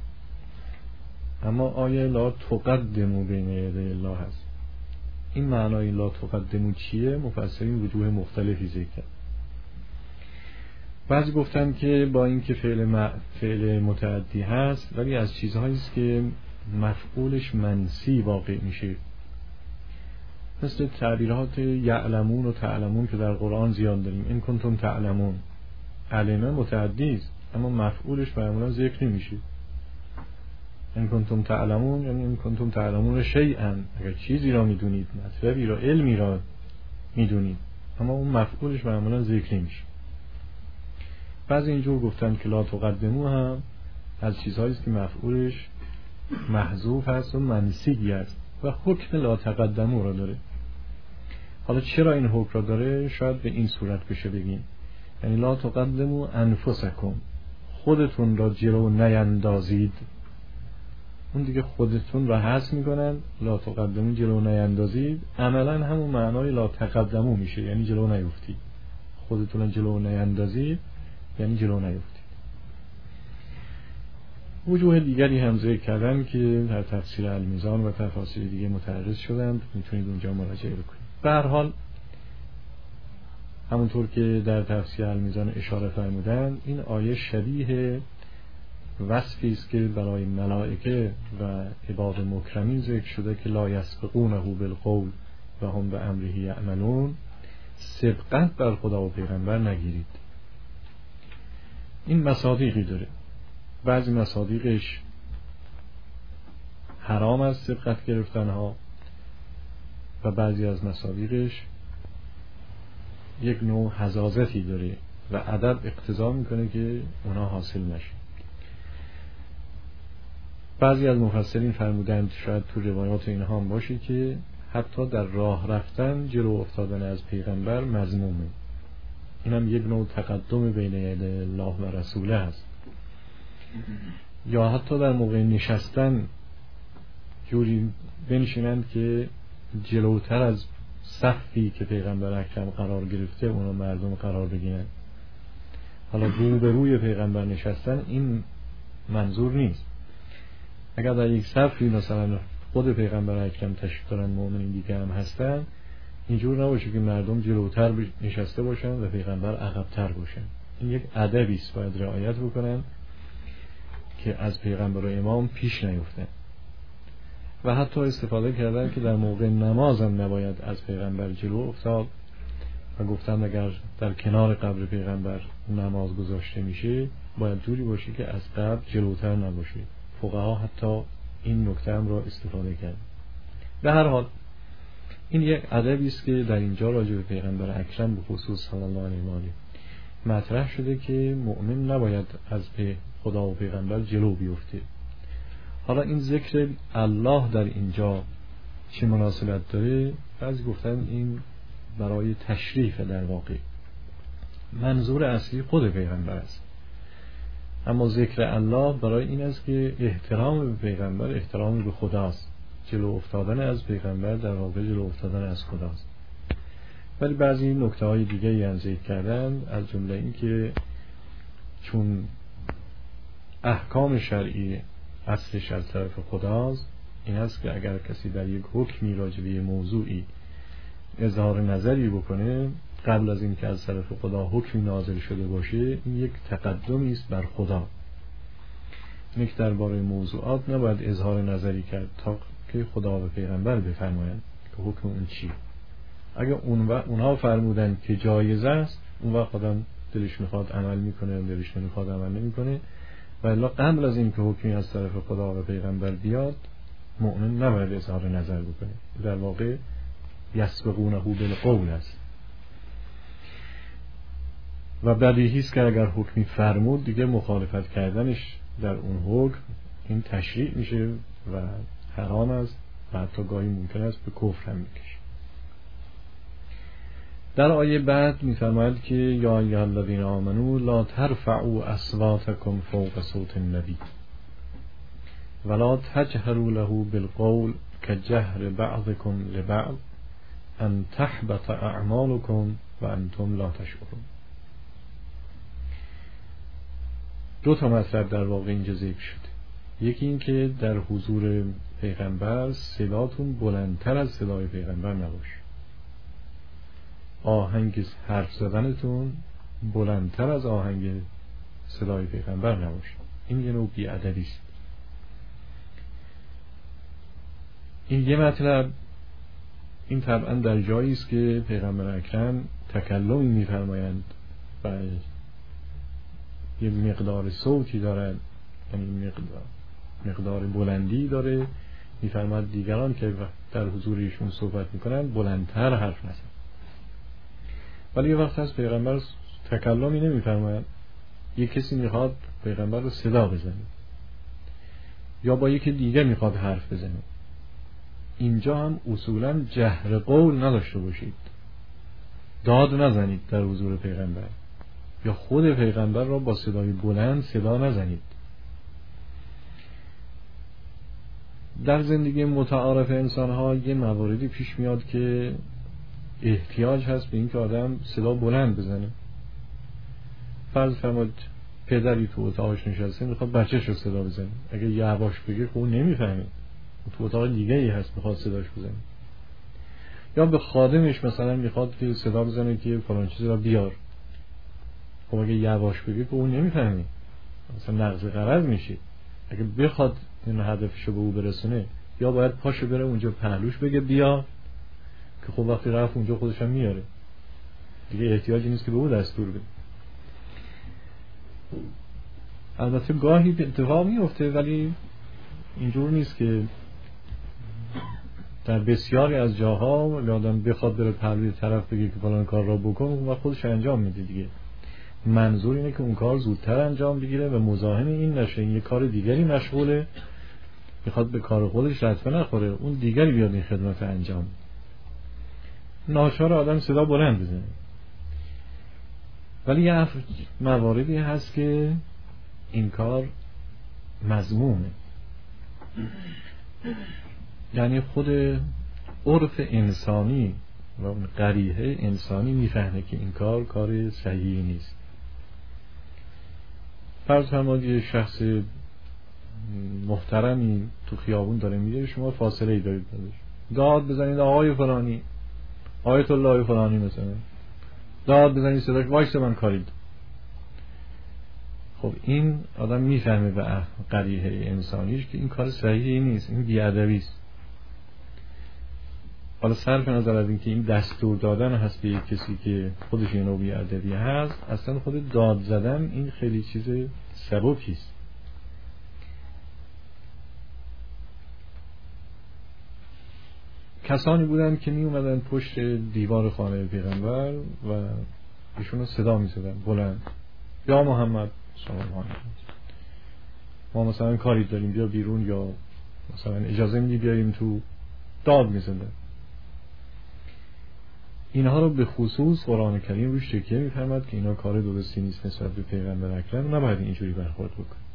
اما آیه لا تقدموا بین یدی الله هست. این معنای لا تقدموا چیه؟ مفسرین وجوه مختلفی ذکر کردن. بعضی گفتن که با اینکه فعل متعدی هست ولی از چیزهایی است که مفعولش منسی واقع میشه، مثل تعبیرات یعلمون و تعلمون که در قرآن زیاد داریم. این کنتم تعلمون، علمه متعدی است اما مفعولش معمولا ذکر نمیشه. این کنتم تعلمون یعنی این کنتم تعلمون شیئا، اگر چیزی را میدونید، مطلبی را، علمی را میدونید، اما اون مفعولش معمولا ذکر نمیشه. بعضی اینجور گفتن که لا تقدمو هم از چیزهایی است که مفعولش محذوف هست و منسیگی است و حکم لا تقدمو را داره. حالا چرا این حکم را داره؟ شاید به این صورت بشه بگیم، یعنی لا تقدمو انفسکم، خودتون را جلو نیندازید. اون دیگه خودتون را حذف میکنن، لا تقدمو جلو نیندازید، عملا همون معنای لا تقدمو میشه، یعنی جلو نیفتید. خودتون جلو نیندازید یعنی جلو نیفتید. وجوه دیگری هم ذکر کردن که در تفسیر المیزان و تفاسیر دیگه متعرض شدند، میتونید اونجا مراجعه بکنید. به هر حال همونطور که در تفسیر المیزان اشاره فرمودند، این آیه شبیه وصفی است که برای ملائکه و عباد مکرمین ذکر شده که لا یسبقونه بالقول و هم به امره یعملون، سبقت بر خدا و پیغمبر نگیرید. این مصادیقی داره، بعضی مصادیقش حرام است سبقت گرفتن ها و بعضی از مصادیقش یک نوع حزازتی داره و ادب اقتضا میکنه که اونا حاصل نشه. بعضی از مفسرین فرمودند شاید تو روایات اینها هم باشه که حتی در راه رفتن جلو افتادن از پیغمبر مذمومه. اینم یک نوع تقدم بین یدی الله و رسوله هست. یا حتی در موقع نشستن جوری بنشینند که جلوتر از صفی که پیغمبر اکرم قرار گرفته اونا مردم قرار بگیرن. حالا رو به روی پیغمبر نشستن این منظور نیست. اگر در یک صفی مثلا خود پیغمبر اکرم تشریف دارن، مؤمنین دیگه هم هستن، اینجور نباشه که مردم جلوتر نشسته باشن و پیغمبر عقب‌تر باشن. این یک ادبی است، باید رعایت بکنن که از پیغمبر و امام پیش نیفتن. و حتی استفاده کردن که در موقع نماز هم نباید از پیغمبر جلو افتاد و گفتن اگر در کنار قبر پیغمبر نماز گذاشته میشه باید جوری باشه که از قبر جلوتر نباشه. فقها حتی این نکته هم را استفاده کرد. به هر حال این یک ادبی است که در اینجا راجع به پیغمبر اکرم به خصوص صلی الله علیه و آله مطرح شده که مؤمن نباید از خدا و پیغمبر جلو بیفته. حالا این ذکر الله در اینجا چه مناسبت داره؟ بعضی گفتن این برای تشریف، در واقع منظور اصلی خود پیغمبر است، اما ذکر الله برای این است که احترام به پیغمبر احترام به خداست. جلو افتادن از پیغمبر در واقع جلو افتادن از خداست. ولی بعضی نکته های دیگه هم ذکر کردن، از جمله این که چون احکام شرعی اصلش از طرف خداست، این است که اگر کسی در یک حکمی راجع به موضوعی اظهار نظری بکنه قبل از این که از طرف خدا حکمی نازل شده باشه، این یک تقدمی است بر خدا. یک درباره موضوعات نباید اظهار نظری کرد تا که خدا و پیغمبر بفرمایند که حکم اون چی. اگر اونها فرمودن که جایز است، اون وقت آدم دلش میخواد عمل میکنه، دلش نمیخواد عمل نمیکنه. و الا قبل از این که حکمی از طرف خدا و پیغمبر بیاد مؤمن نباید اظهار نظر بکنه. در واقع یسبقونه بالقول است و بدیهی است که اگر حکمی فرمود دیگه مخالفت کردنش در اون حکم این تشریع میشه و حرام است و حتی گاهی ممکن است به کفر هم میکشه. در آیه بعد میفرماید که یا ایها الذین آمنوا لا ترفعوا اصواتکم فوق صوت النبی ولا تجهروا له بالقول که جهر بعضکم لبعض ان تحبط اعمالکم و انتم لا تشعرون. دو تا مطلب در واقع اینجا ذکر شده. یکی این که در حضور پیغمبر صداتون بلندتر از صدای پیغمبر نباشه، آهنگ حرف زدنتون بلندتر از آهنگ صدای پیغمبر نباشه. این یه نوع بی‌ادبی است. این یه مطلب. این طبعا در جایی است که پیغمبر اکرم تکلمی می‌فرمایند و یه مقدار صوتی دارد، یعنی مقدار بلندی داره، می‌فرماید دیگران که در حضور ایشون صحبت می‌کنند بلندتر حرف نزن. ولی یه وقت هست پیغمبر تکلمی نمی‌فرماید، یه کسی می‌خواد پیغمبر رو صدا بزنه یا با یکی دیگه می‌خواد حرف بزنه، اینجا هم اصولاً جهر قول نداشته باشید، داد نزنید در حضور پیغمبر، یا خود پیغمبر را با صدای بلند صدا نزنید. در زندگی متعارف انسان‌ها یه مواردی پیش میاد که احتیاج هست به این که آدم صدا بلند بزنه. فرض فرمایید پدری تو اتاقش نشسته میخواد بچه‌ش رو صدا بزنه، اگه یواش بگه خب اون نمیفهمه، تو اتاق دیگه ای هست میخواد صداش بزنه. یا به خادمش مثلا میخواد که صدا بزنه که فلان چیز را بیار، خب اگه یواش بگه خب اون نمیفهمه، مثلا نقض قرض میشه. اگه بخواد این هدفشو به او برسونه، یا باید پاشو بره اونجا پهلوش بگه بیا، که خب وقتی رفت اونجا خودش هم میاره دیگه، احتیاجی نیست که به او دستور بده. البته گاهی اتفاق میفته، ولی اینجور نیست که در بسیاری از جاها آدم بخواد بره پهلوی طرف بگه که فلان کار را بکن و خودش انجام میده دیگه. منظور اینه که اون کار زودتر انجام بگیره و مزاحم این نشه، این یه کار دیگری مشغوله، میخواد به کار خودش رتبه نخوره، اون دیگری بیاد این خدمت انجام. ناچار آدم صدا بلند بزنه. ولی یه مواردی هست که این کار مذمومه، یعنی خود عرف انسانی و اون قریحه انسانی میفهمه که این کار صحیحی نیست. فرض فرمایید یه شخص محترمی تو خیابون داره میره، شما فاصله ای دارید ازش، داد بزنید آقای فلانی، آیت الله فلانی مثلا، داد بزنید صداش وایسته من کارید. خب این آدم میفهمه به قریحه انسانیش که این کار صحیحی نیست، این بی‌ادبی است. حالا صرف نظر از این که این دستور دادن هست به یک کسی که خودش یه نوع بی‌ادبی هست، اصلا خود داد زدن این خیلی چیز سبکی است. کسانی بودن که می اومدن پشت دیوار خانه پیغمبر و ایشونو صدا می زدن بلند، یا محمد صلی الله علیه و ما مثلا کاری داریم بیا بیرون، یا مثلا اجازه میدی بیاییم تو، داد می زدن. اینها رو به خصوص قرآن کریم روش تکیه می‌فرماد که اینا کار درستی نیست نسبت به پیغمبر اکرم، نباید اینجوری برخورد بکنید.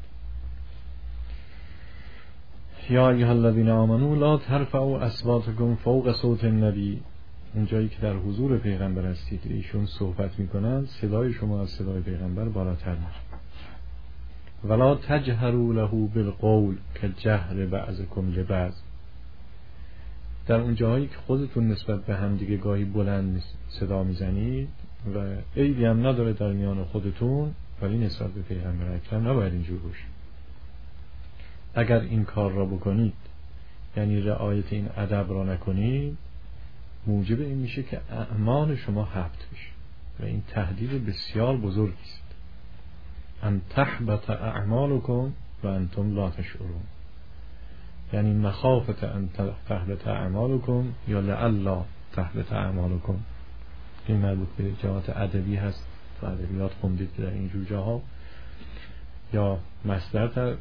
یا ایها الذین آمنوا لا ترفعوا اصواتکم فوق صوت النبی، اونجایی که در حضور پیغمبر هستید ایشون صحبت میکنند صدای شما از صدای پیغمبر بالاتر نشه. ولا تجهروا له بالقول کجهر بعضکم لبعض، در اون جاهایی که خودتون نسبت به هم دیگه گاهی بلند صدا میزنید و عیبی هم نداره در میان خودتون، ولی نسبت به پیغمبر اکرم نباید اینجور باشه. اگر این کار را بکنید، یعنی رعایت این ادب را نکنید، موجب این میشه که اعمال شما حبط بشه و این تهدید بسیار بزرگی است. ان تحبط اعمالکم و انتم لا تشعرون، یعنی مخافت ان تحبط اعمالکم یا لعل تحبط اعمالکم. این مربوط به جهات ادبی هست، تو ادبیات خوندید که در اینجور جاها یا مصدر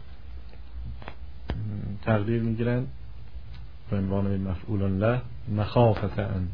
تقدیر میگیرن به عنوان مفعول له، مخافت ان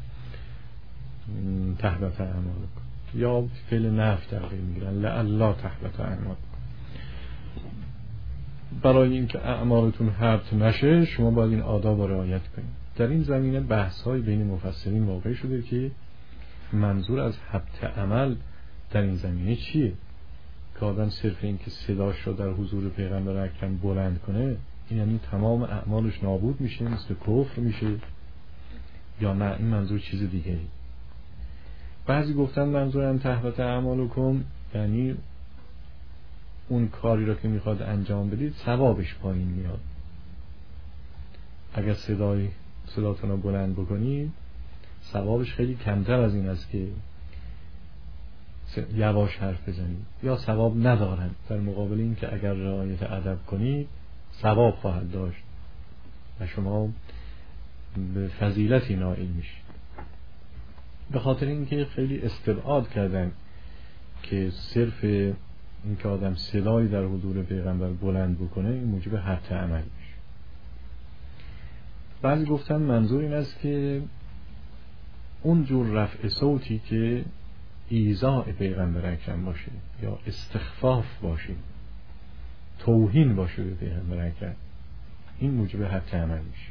تحبط اعمالکم، یا فعل نفی تقدیر میگیرن لعل تحبط اعمالکم. برای اینکه اعمالتون حبط نشه شما باید این آداب رو رعایت کنید. در این زمینه بحث‌های بین مفسرین واقع شده که منظور از حبط عمل در این زمینه چیه؟ که آدم صرف این که صداش رو در حضور پیغمبر اکرم بلند کنه این یعنی تمام اعمالش نابود میشه، مثل کفر میشه، یا نه این منظور چیز دیگری؟ بعضی گفتن منظور ان تحبط اعمالکم یعنی اون کاری را که میخواد انجام بدید ثوابش پایین میاد. اگر صداتون رو بلند بکنید ثوابش خیلی کمتر از این است که یواش حرف بزنید، یا ثواب ندارن، در مقابل این که اگر رعایت ادب کنید ثواب خواهد داشت و شما به فضیلتی نائل میشید. به خاطر اینکه خیلی استبعاد کردن که صرف این که آدم صدایی در حضور پیغمبر بلند بکنه این موجب حبط عمل میشه. بعضی گفتن منظور این است که اون جور رفع صوتی که ایذاء پیغمبر اکرم باشه یا استخفاف باشه، توهین باشه به پیغمبر اکرم، این موجب حبط عمل میشه.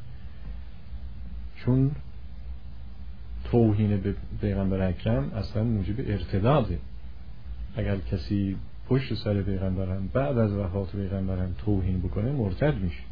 چون توهین به پیغمبر اکرم اصلا موجب ارتداده. اگر کسی پشت سر پیغمبرم بعد از وفات پیغمبرم توهین بکنه مرتد میشه.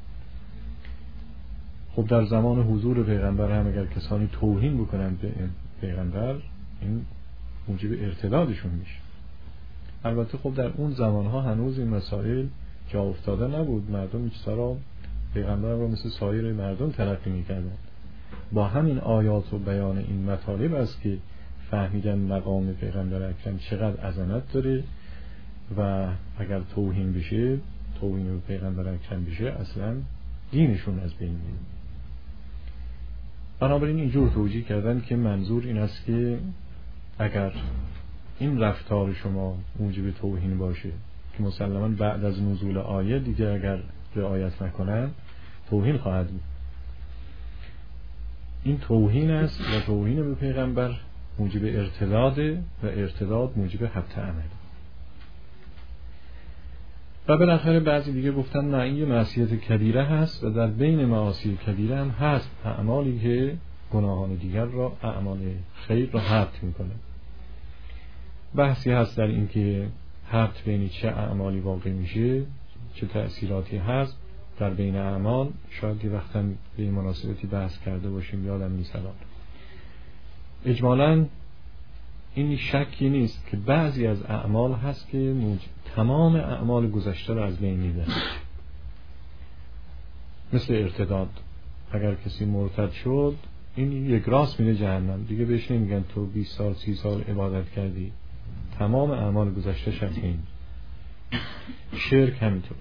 خب در زمان حضور پیغمبر هم اگر کسانی توهین بکنن به پیغمبر این موجب ارتدادشون میشه. البته خب در اون زمانها هنوز این مسائل جا افتاده نبود، مردم این چیزا را پیغمبر را مثل سایر مردم تلقی میکردن. با همین آیات و بیان این مطالب است که فهمیدن مقام پیغمبر اکرم چقدر عظمت داره و اگر توهین بشه، توهین به پیغمبر اکرم بشه، اصلا دینشون از بین میره. بنابراین اینجور توجیه کردن که منظور این است که اگر این رفتار شما موجب توهین باشه که مسلماً بعد از نزول آیه دیگه اگر رعایت نکنن توهین خواهد بود، این توهین است و توهین به پیغمبر موجب ارتداده و ارتداد موجب حبط عمل. و بالاخره بعضی دیگه گفتن نه، این یه معصیت کبیره هست و در بین معاصی کبیره هم هست اعمالی که گناهان دیگر را، اعمال خیر را حبط میکنه. بحثی هست در این که حبط بین چه اعمالی واقع میشه، چه تأثیراتی هست در بین اعمال. شاید یه وقتا به مناسبتی بحث کرده باشیم، یادم نیست الان. اجمالاً این شکی نیست که بعضی از اعمال هست که تمام اعمال گذشته را از بین میبره. مثل ارتداد، اگر کسی مرتد شد این یک راست میره جهنم، دیگه بهش نمیگن تو 20 سال 30 سال عبادت کردی، تمام اعمال گذشته از بین. شرک همینطور.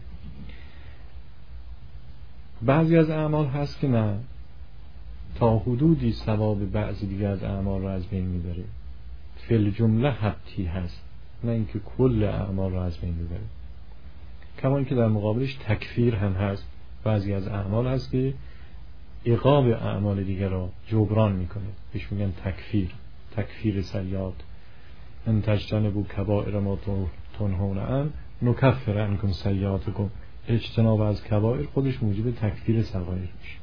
بعضی از اعمال هست که نه، تا حدودی ثواب بعضی دیگه از اعمال را از بین میبره. فل جمله حبطی هست، نه اینکه کل اعمال را از بین میبره. کما اینکه در مقابلش تکفیر هم هست. بعضی از اعمال هست که عقاب اعمال دیگر را جبران میکنه، بهش میگن تکفیر سیئات. ان تجتنبوا کبائر ما تنهون عنه نکفر عنکم سیئاتکم. اجتناب از کبائر خودش موجب تکفیر صغائر میشه.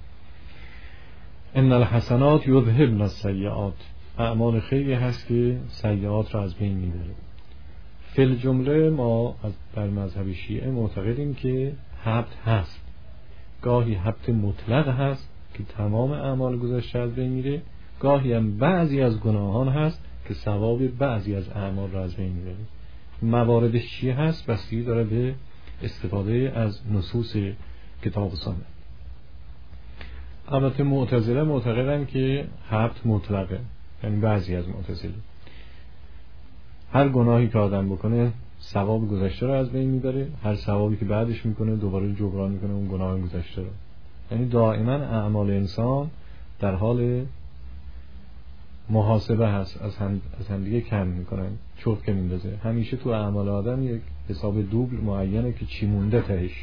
ان الحسنات یذهبن السیئات. اعمال خیلی هست که سیئات را از بین میبره. فی الجمله ما در مذهب شیعه معتقدیم که حبط هست. گاهی حبط مطلق هست که تمام اعمال گذشته از بین میره، گاهی هم بعضی از گناهان هست که ثواب بعضی از اعمال را از بین میبره. مواردش چی هست بستگی داره به استفاده از نصوص کتاب و سنت. البته معتزله معتقدن که حبط مطلقه، یعنی بعضی از معتزله هر گناهی که آدم بکنه ثواب گذشته رو از بین میبره، هر ثوابی که بعدش میکنه دوباره جبران میکنه اون گناه گذشته رو. یعنی دائما اعمال انسان در حال محاسبه هست، از هم دیگه کم میکنن، چوب که میندازه. همیشه تو اعمال آدم یک حساب دوبل معینه که چی مونده تهش.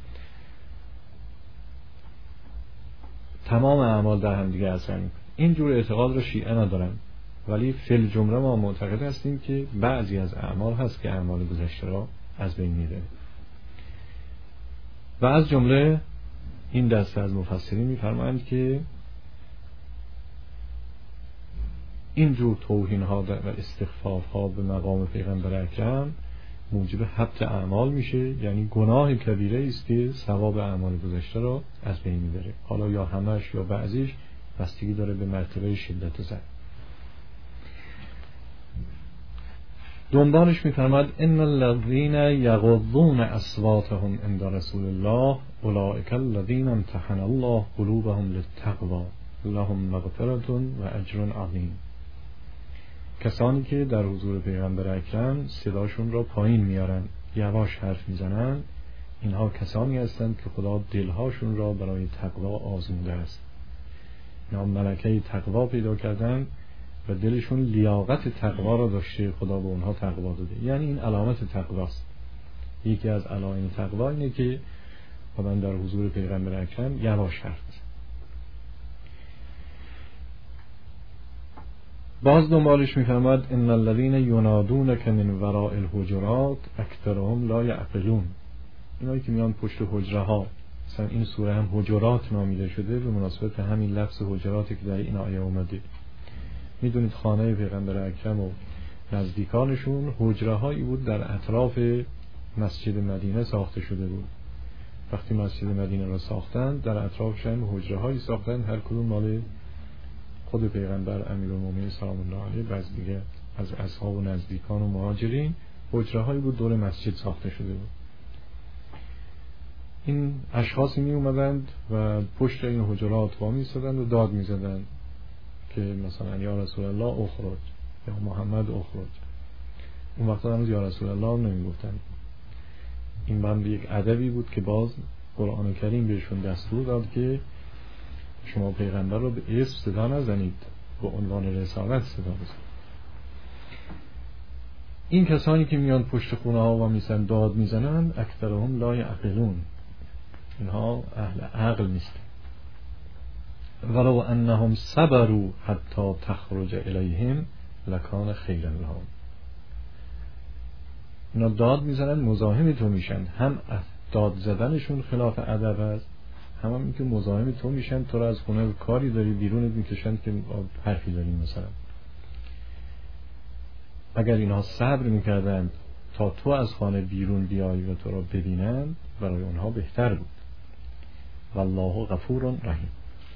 تمام اعمال در هم دیگه اثر میکنه. این جور اعتقاد رو شیعه ندارن، ولی فی الجمله ما معتقد هستیم که بعضی از اعمال هست که اعمال گذشته را از بین میره. و از جمله این دسته از مفسرین می‌فرمایند که این جور توهین ها و استخفاف ها به مقام پیغمبر اکرم موجب حبط اعمال میشه، یعنی گناه کبیره است که ثواب اعمال گذشته را از بین میبره، حالا یا همش یا بعضیش، بستگی داره به مرتبه شدت ضرر. دنبالش میفرماد ان الذين يغضون اصواتهم عند رسول الله اولئک الذين امتحن الله قلوبهم للتقوى لهم مغفرة و اجر عظیم. کسانی که در حضور پیغمبر اکرم صداشون را پایین میارن، یواش حرف میزنن، اینها کسانی هستند که خدا دلهاشون را برای تقوا آزموده است. اینا ملکه تقوا پیدا کردن و دلشون لیاقت تقوا را داشته، خدا به اونها تقوا داده. یعنی این علامت تقواست. یکی از علائم تقوا اینه که آدم در حضور پیغمبر اکرم یواش حرف بزنه. باز دنبالش میفرماد ان الذين ينادونك من وراء الحجرات اکثرهم لا يعقلون. اینایی که میان پشت حجره ها، مثلا این سوره هم حجرات نامیده شده به مناسبت همین لفظ حجراتی که در این آیه اومده. میدونید خانه پیغمبر اکرم و نزدیکانشون حجره هایی بود در اطراف مسجد مدینه ساخته شده بود. وقتی مسجد مدینه را ساختن در اطرافش هم حجره هایی ساختن، هر کدوم مال خود پیغمبر امیرالمومنین سلام الله علیه، بعض دیگه از اصحاب و نزدیکان و مهاجرین. حجره هایی بود دور مسجد ساخته شده بود. این اشخاصی می اومدند و پشت این حجرات وامی ایستادند و داد می زدند که مثلا یا رسول الله اخرج یا محمد اخرج. اون وقتا هنوز یا رسول الله نمی گفتن. این بند یک ادبی بود که باز قرآن کریم بهشون دستور داد که شما پیغمبر رو به اسم صدا نزنید، به عنوان رسالت صدا بزنید. این کسانی که میان پشت خونه ها و میسن داد میزنن اکثرهم لا یعقلون، اینها اهل عقل نیستن. ولو انهم صبروا حتی تخرج الیهم لکان خیرا لهم. اینا داد میزنن مزاحم تو میشن، هم داد زدنشون خلاف ادب است، هم این که مزاحم تو میشن، تو را از خونه کاری داری بیرونت میکشن که حرفی داری. مثلا اگر اینها صبر میکردن تا تو از خانه بیرون بیایی و تو را ببینن برای اونها بهتر بود. والله غفور رحیم.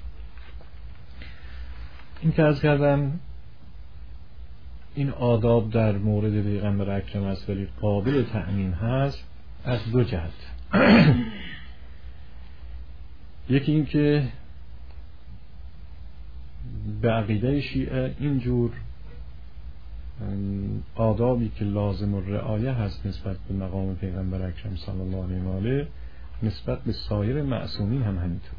این که عرض کردم این آداب در مورد پیغمبر اکرم است ولی قابل تأمین هست از دو جهت. یکی این که به عقیده شیعه اینجور آدابی که لازم الرعایه هست نسبت به مقام پیغمبر اکرم صلی الله علیه و آله نسبت به سایر معصومین هم همینطور.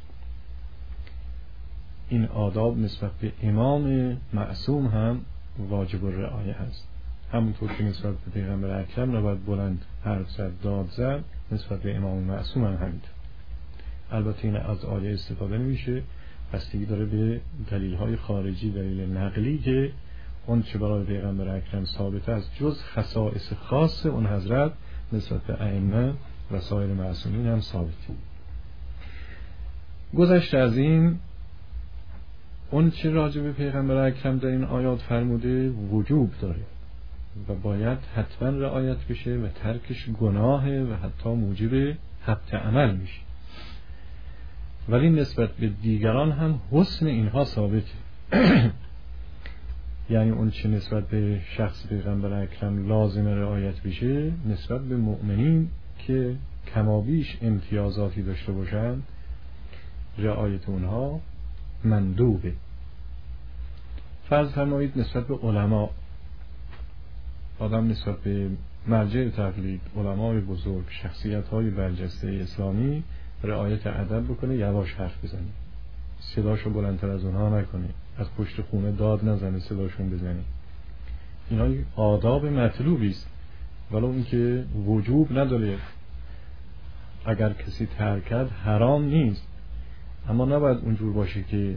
این آداب نسبت به امام معصوم هم واجب الرعایه هست. همونطور که نسبت به پیغمبر اکرم نباید بلند حرف زد داد زد، نسبت به امام معصوم هم همینطور. البته این از آیه استفاده نمیشه، بستگی داره به دلیل‌های خارجی، دلیل نقلی که اون چه برای پیغمبر اکرم ثابت است جز خصائص خاص اون حضرت نسبت به ائمه و سایر معصومین هم ثابته. گذشته از این اون چه راجع به پیغمبر اکرم در این آیات فرموده وجوب داره و باید حتما رعایت بشه و ترکش گناهه و حتی موجب حبط عمل میشه. ولی نسبت به دیگران هم حسن اینها ثابته. یعنی اون چه نسبت به شخص پیغمبر اکرم لازم رعایت بشه نسبت به مؤمنین که کمابیش امتیازاتی داشته باشن رعایت اونها مندوبه. فرض فرمایید نسبت به علما، آدم نسبت به مرجع تقلید، علمای بزرگ، شخصیت های برجسته اسلامی رعایت ادب بکنه، یواش حرف بزنه، صداشو بلندتر از اونها نکنه، از پشت خونه داد نزنه، صداشون بزنه. اینا آداب مطلوبی است، ولو اینکه وجوب نداره. اگر کسی ترک کرد حرام نیست، اما نباید اونجور باشه که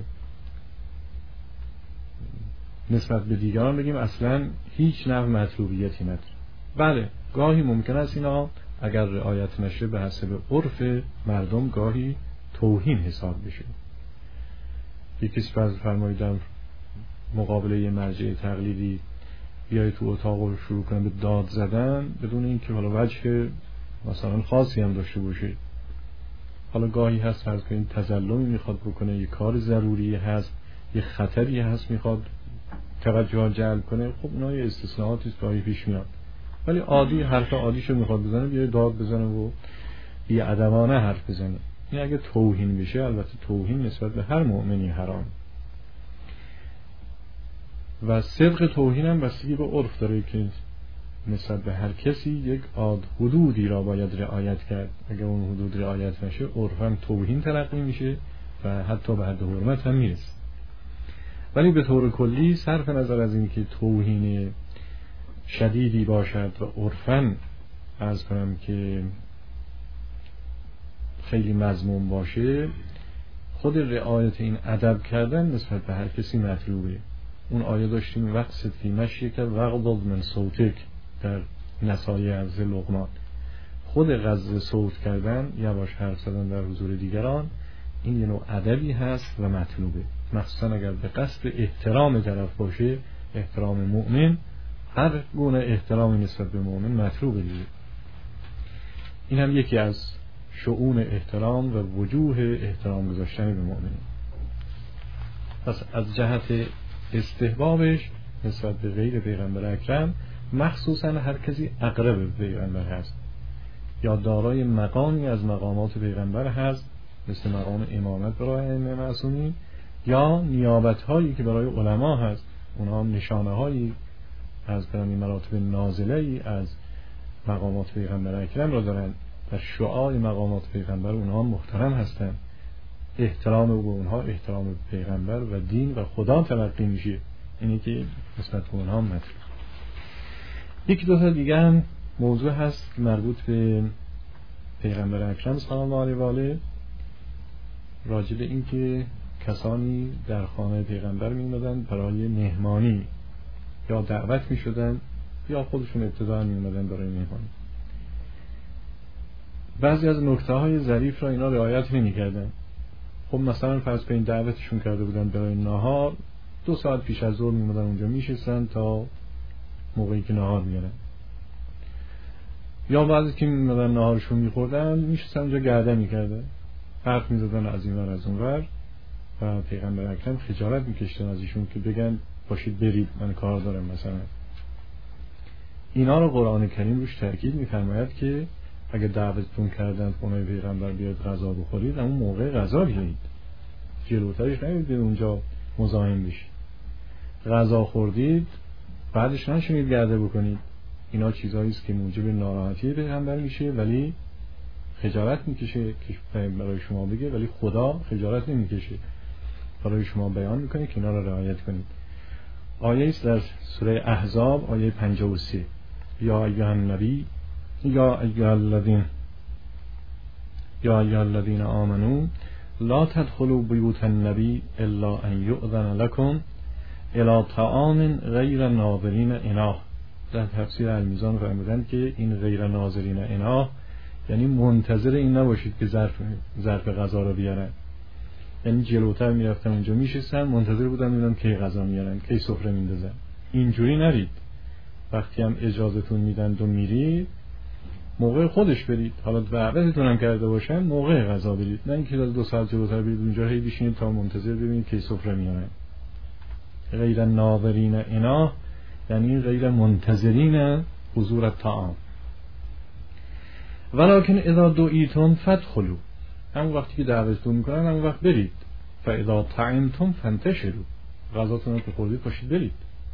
نسبت به دیگران بگیم اصلا هیچ نوع مطلوبیتی نداره. بله گاهی ممکن است اینا اگر رعایت نشه به حسب عرف مردم گاهی توهین حساب بشه. یکی فرض فرمایید در مقابله یه مرجع تقلیدی بیای تو اتاق و شروع کنه به داد زدن بدون اینکه حالا وجه مثلا خاصی هم داشته باشه. حالا گاهی هست فرض کنید تظلمی میخواد بکنه، یه کار ضروری هست، یه خطری هست میخواد توجه جلب کنه، خب اینا یه استثناءاتی است گاهی پیش میاد. ولی عادی حرف عادیشو میخواد بزنه بیای داد بزنه و بی ادبانه حرف بزنه، این اگه توهین بشه، البته توهین نسبت به هر مؤمنی حرام و صدق توهین هم بستگی به عرف داره که نسبت به هر کسی یک حدودی را باید رعایت کرد. اگر اون حدود رعایت نشه عرفاً توهین تلقی میشه و حتی به حد حرمت هم میرسه. ولی به طور کلی صرف نظر از اینکه توهین شدیدی باشد و عرفاً عرض کنم که خیلی مذموم باشه، خود رعایت این ادب کردن نسبت به هر کسی مطلوبه. اون آیه داشتیم وقصد فی مشیک واغضض من صوتک در نصایح از لقمان. خود غض صوت کردن، یواش حرف زدن در حضور دیگران، این یه نوع ادبی هست و مطلوبه، مخصوصا اگر به قصد احترام طرف باشه، احترام مؤمن. هر گونه احترامی نسبت به مؤمن مطلوبه دیگه. این هم یکی از شؤون احترام و وجوه احترام گذاشتن به مؤمن. پس از جهت استحبابش نسبت به غیر پیغمبر اکرم، مخصوصا هر کسی اقرب به پیغمبر هست یا دارای مقامی از مقامات پیغمبر هست، مثل مقام امامت برای ائمه معصومین یا نیابت هایی که برای علما هست، اونها نشانه هایی از برای مراتب نازله ای از مقامات پیغمبر اکرم را دارند. در شعاع مقامات پیغمبر اونها محترم هستند. احترام به اونها احترام به پیغمبر و دین و خدا تلقی میشه. اینی که نسبت به اونها مطلوب. یکی دو تا دیگه هم موضوع هست مربوط به پیغمبر اکرم صلی الله علیه و آله، راجع به این که کسانی در خانه پیغمبر میومدن برای مهمانی یا دعوت میشدن یا خودشون ابتداء میومدن برای مهمانی. بعضی از نکته‌های ظریف را اینا رعایت نمی‌کردن. خب مثلا فرض کنید دعوتشون کرده بودن برای نهار، 2 ساعت پیش از ظهر میومدن اونجا میشستن تا موقعی که نهار میارن. یا بعضی که میومدن نهارشون میخوردن میشستن اونجا گرده میکردن، حرف میزدن از این ور از اون ور و پیغمبر اکرم خجالت میکشتن از ایشون که بگن باشید برید من کار دارم مثلا. اینا رو قرآن کریم روش تاکید میفرماید که اگه دعوتتون کردن خونه پیغمبر بیاد غذا بخورید، اون موقع غذا بیایید، جلوترش نمیدید اونجا مزاحم بشید. غذا خوردید بعدش نشونید گرده بکنید. اینا چیزایی است که موجب ناراحتی پیغمبر میشه، ولی خجالت میکشه که برای شما بگه، ولی خدا خجالت نمیکشه، برای شما بیان میکنه که اینا رو رعایت کنید. آیه است در سوره احزاب آیه 53: یا ایها النبی یا ایها الذین آمنو لا تدخلوا بیوت النبی الا ان یؤذن لکم الی طعام غیر ناظرین اناه. در تفسیر المیزان فرمودند که این غیر ناظرین اناه یعنی منتظر این نباشید که ظرف غذا رو بیارن، یعنی جلوتر میرفتن اونجا میشستن منتظر بودن ببینن کی غذا میارن، کی سفره میندازن. اینجوری نرید. وقتی هم اجازهتون میدن و میرید موقع خودش برید، حالا دعوتتون هم کرده باشن موقع غذا برید، نه اینکه 2 ساعت جلوتر برید اونجا هی بشینید تا منتظر ببینید کی سفره میارن. غیر ناظرین اناه یعنی غیر منتظرین حضور الطعام. ولکن اذا دعیتم فادخلوا، همون وقتی که دعوتتون میکنن همون وقت برید. فاذا طعمتم فانتشروا، غذاتون رو که خوردید پاشید برید.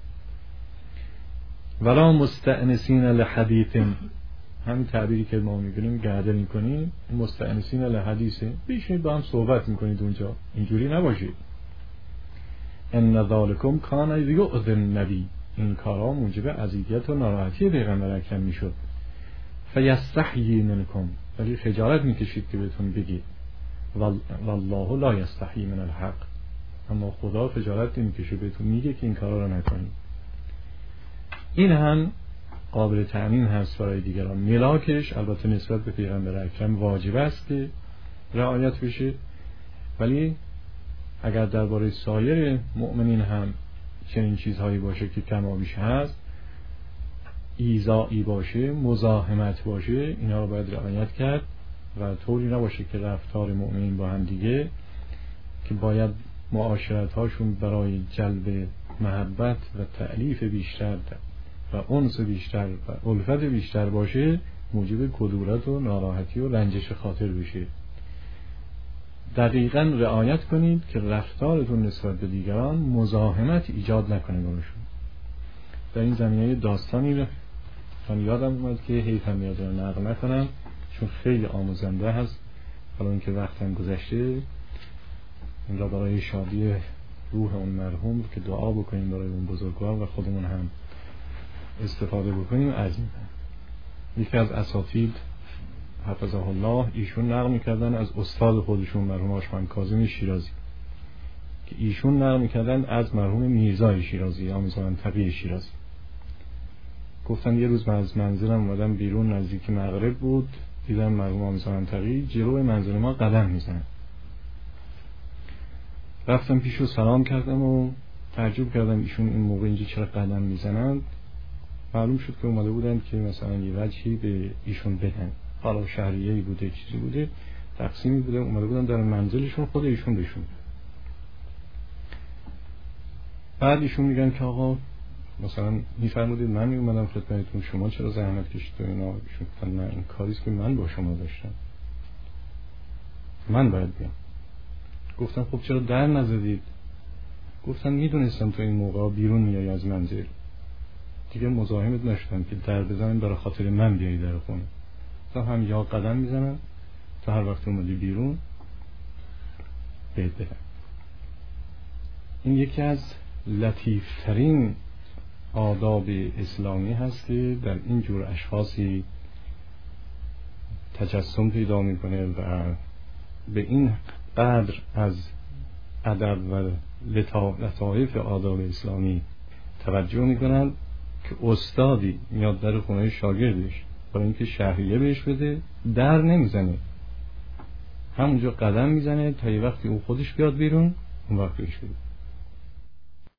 ولا مستأنسین لحدیث، همین تعبیری که ما میگیم گرده میکنیم، مستأنسین لحدیثه، بشینید با هم صحبت میکنید اونجا، اینجوری نباشید. ان ذالکم کان یؤذی النبی، این کارا موجب اذیت و ناراحتی پیغمبر اکرم میشد. فیستحیی منکم، ولی خجالت میکشید که بهتون بگید. والله لا یستحیی من الحق، اما خدا خجالت نمیکشه بهتون میگه که این کارا رو نکنید. این هم قابل تأمین هست برای دیگران. ملاکش البته نسبت به پیغمبر اکرم واجب است که رعایت بشه، ولی اگر درباره سایر مؤمنین هم چنین چیزهایی باشه که کم و بیش هست، ایذایی باشه، مزاحمت باشه، اینا رو باید رعایت کرد و طوری نباشه که رفتار مؤمنین با هم دیگه که باید معاشرت هاشون برای جلب محبت و تألیف بیشتر و انس بیشتر و الفت بیشتر باشه، موجب کدورت و ناراحتی و رنجش خاطر بشه. دقیقاً رعایت کنید که رفتارتون نسبت به دیگران مزاحمت ایجاد نکنه براشون. در این زمینه داستانی رو من یادم اومد که حیفم یاد رو نقل نکنم چون خیلی آموزنده هست. حالا اینکه وقتم گذشته، این را برای شادی روح اون مرحوم که دعا بکنیم برای اون بزرگوار و خودمون هم استفاده بکنیم از این. یکی از اساتید حفظه الله ایشون نقل میکردن از استاد خودشون مرحوم آشمن کاظم شیرازی که ایشون نقل میکردن از مرحوم میرزای شیرازی آمیزان تقی شیرازی. گفتن یه روز من از منزلم اومدم بیرون، نزدیک مغرب بود، دیدم مرحوم آمیزان تقی جلوی منزل ما قدم میزنن. رفتم پیشو سلام کردم و تعجب کردم ایشون این موقع اینجا چرا قدم میزنن. معلوم شد که اومده بودن که مثلا یه وجهی به ایشون بدن، حالا شهریه‌ای بوده چیزی بوده، تقسیمی بوده، اومده بودن در منزلشون خود ایشون بشون. بعد ایشون میگن که آقا مثلا میفرمودید من میومدم خدمتتون، شما چرا زحمت کشید و اینا. ایشون گفتن نه این کاریست که من با شما داشتم، من باید بیام. گفتم خب چرا در نزدید؟ گفتن میدونستم تو این موقع بیرون میای از منزل، دیگه مزاحمت نشدم که در بزنم برای خاطر من بیایی در خونه. تا هم یا قدم میزنم تا هر وقت اومدی بیرون بهت بدم. این یکی از لطیفترین آداب اسلامی هست که در این جور اشخاصی تجسم پیدا میکنه و به این قدر از ادب و لطایف آداب اسلامی توجه میکنند که استادی میاد در خونه شاگردش برای اینکه شهریه بهش بده، در نمیزنه، همونجا قدم میزنه تا یه وقتی او خودش بیاد بیرون، اون وقت بهش بده.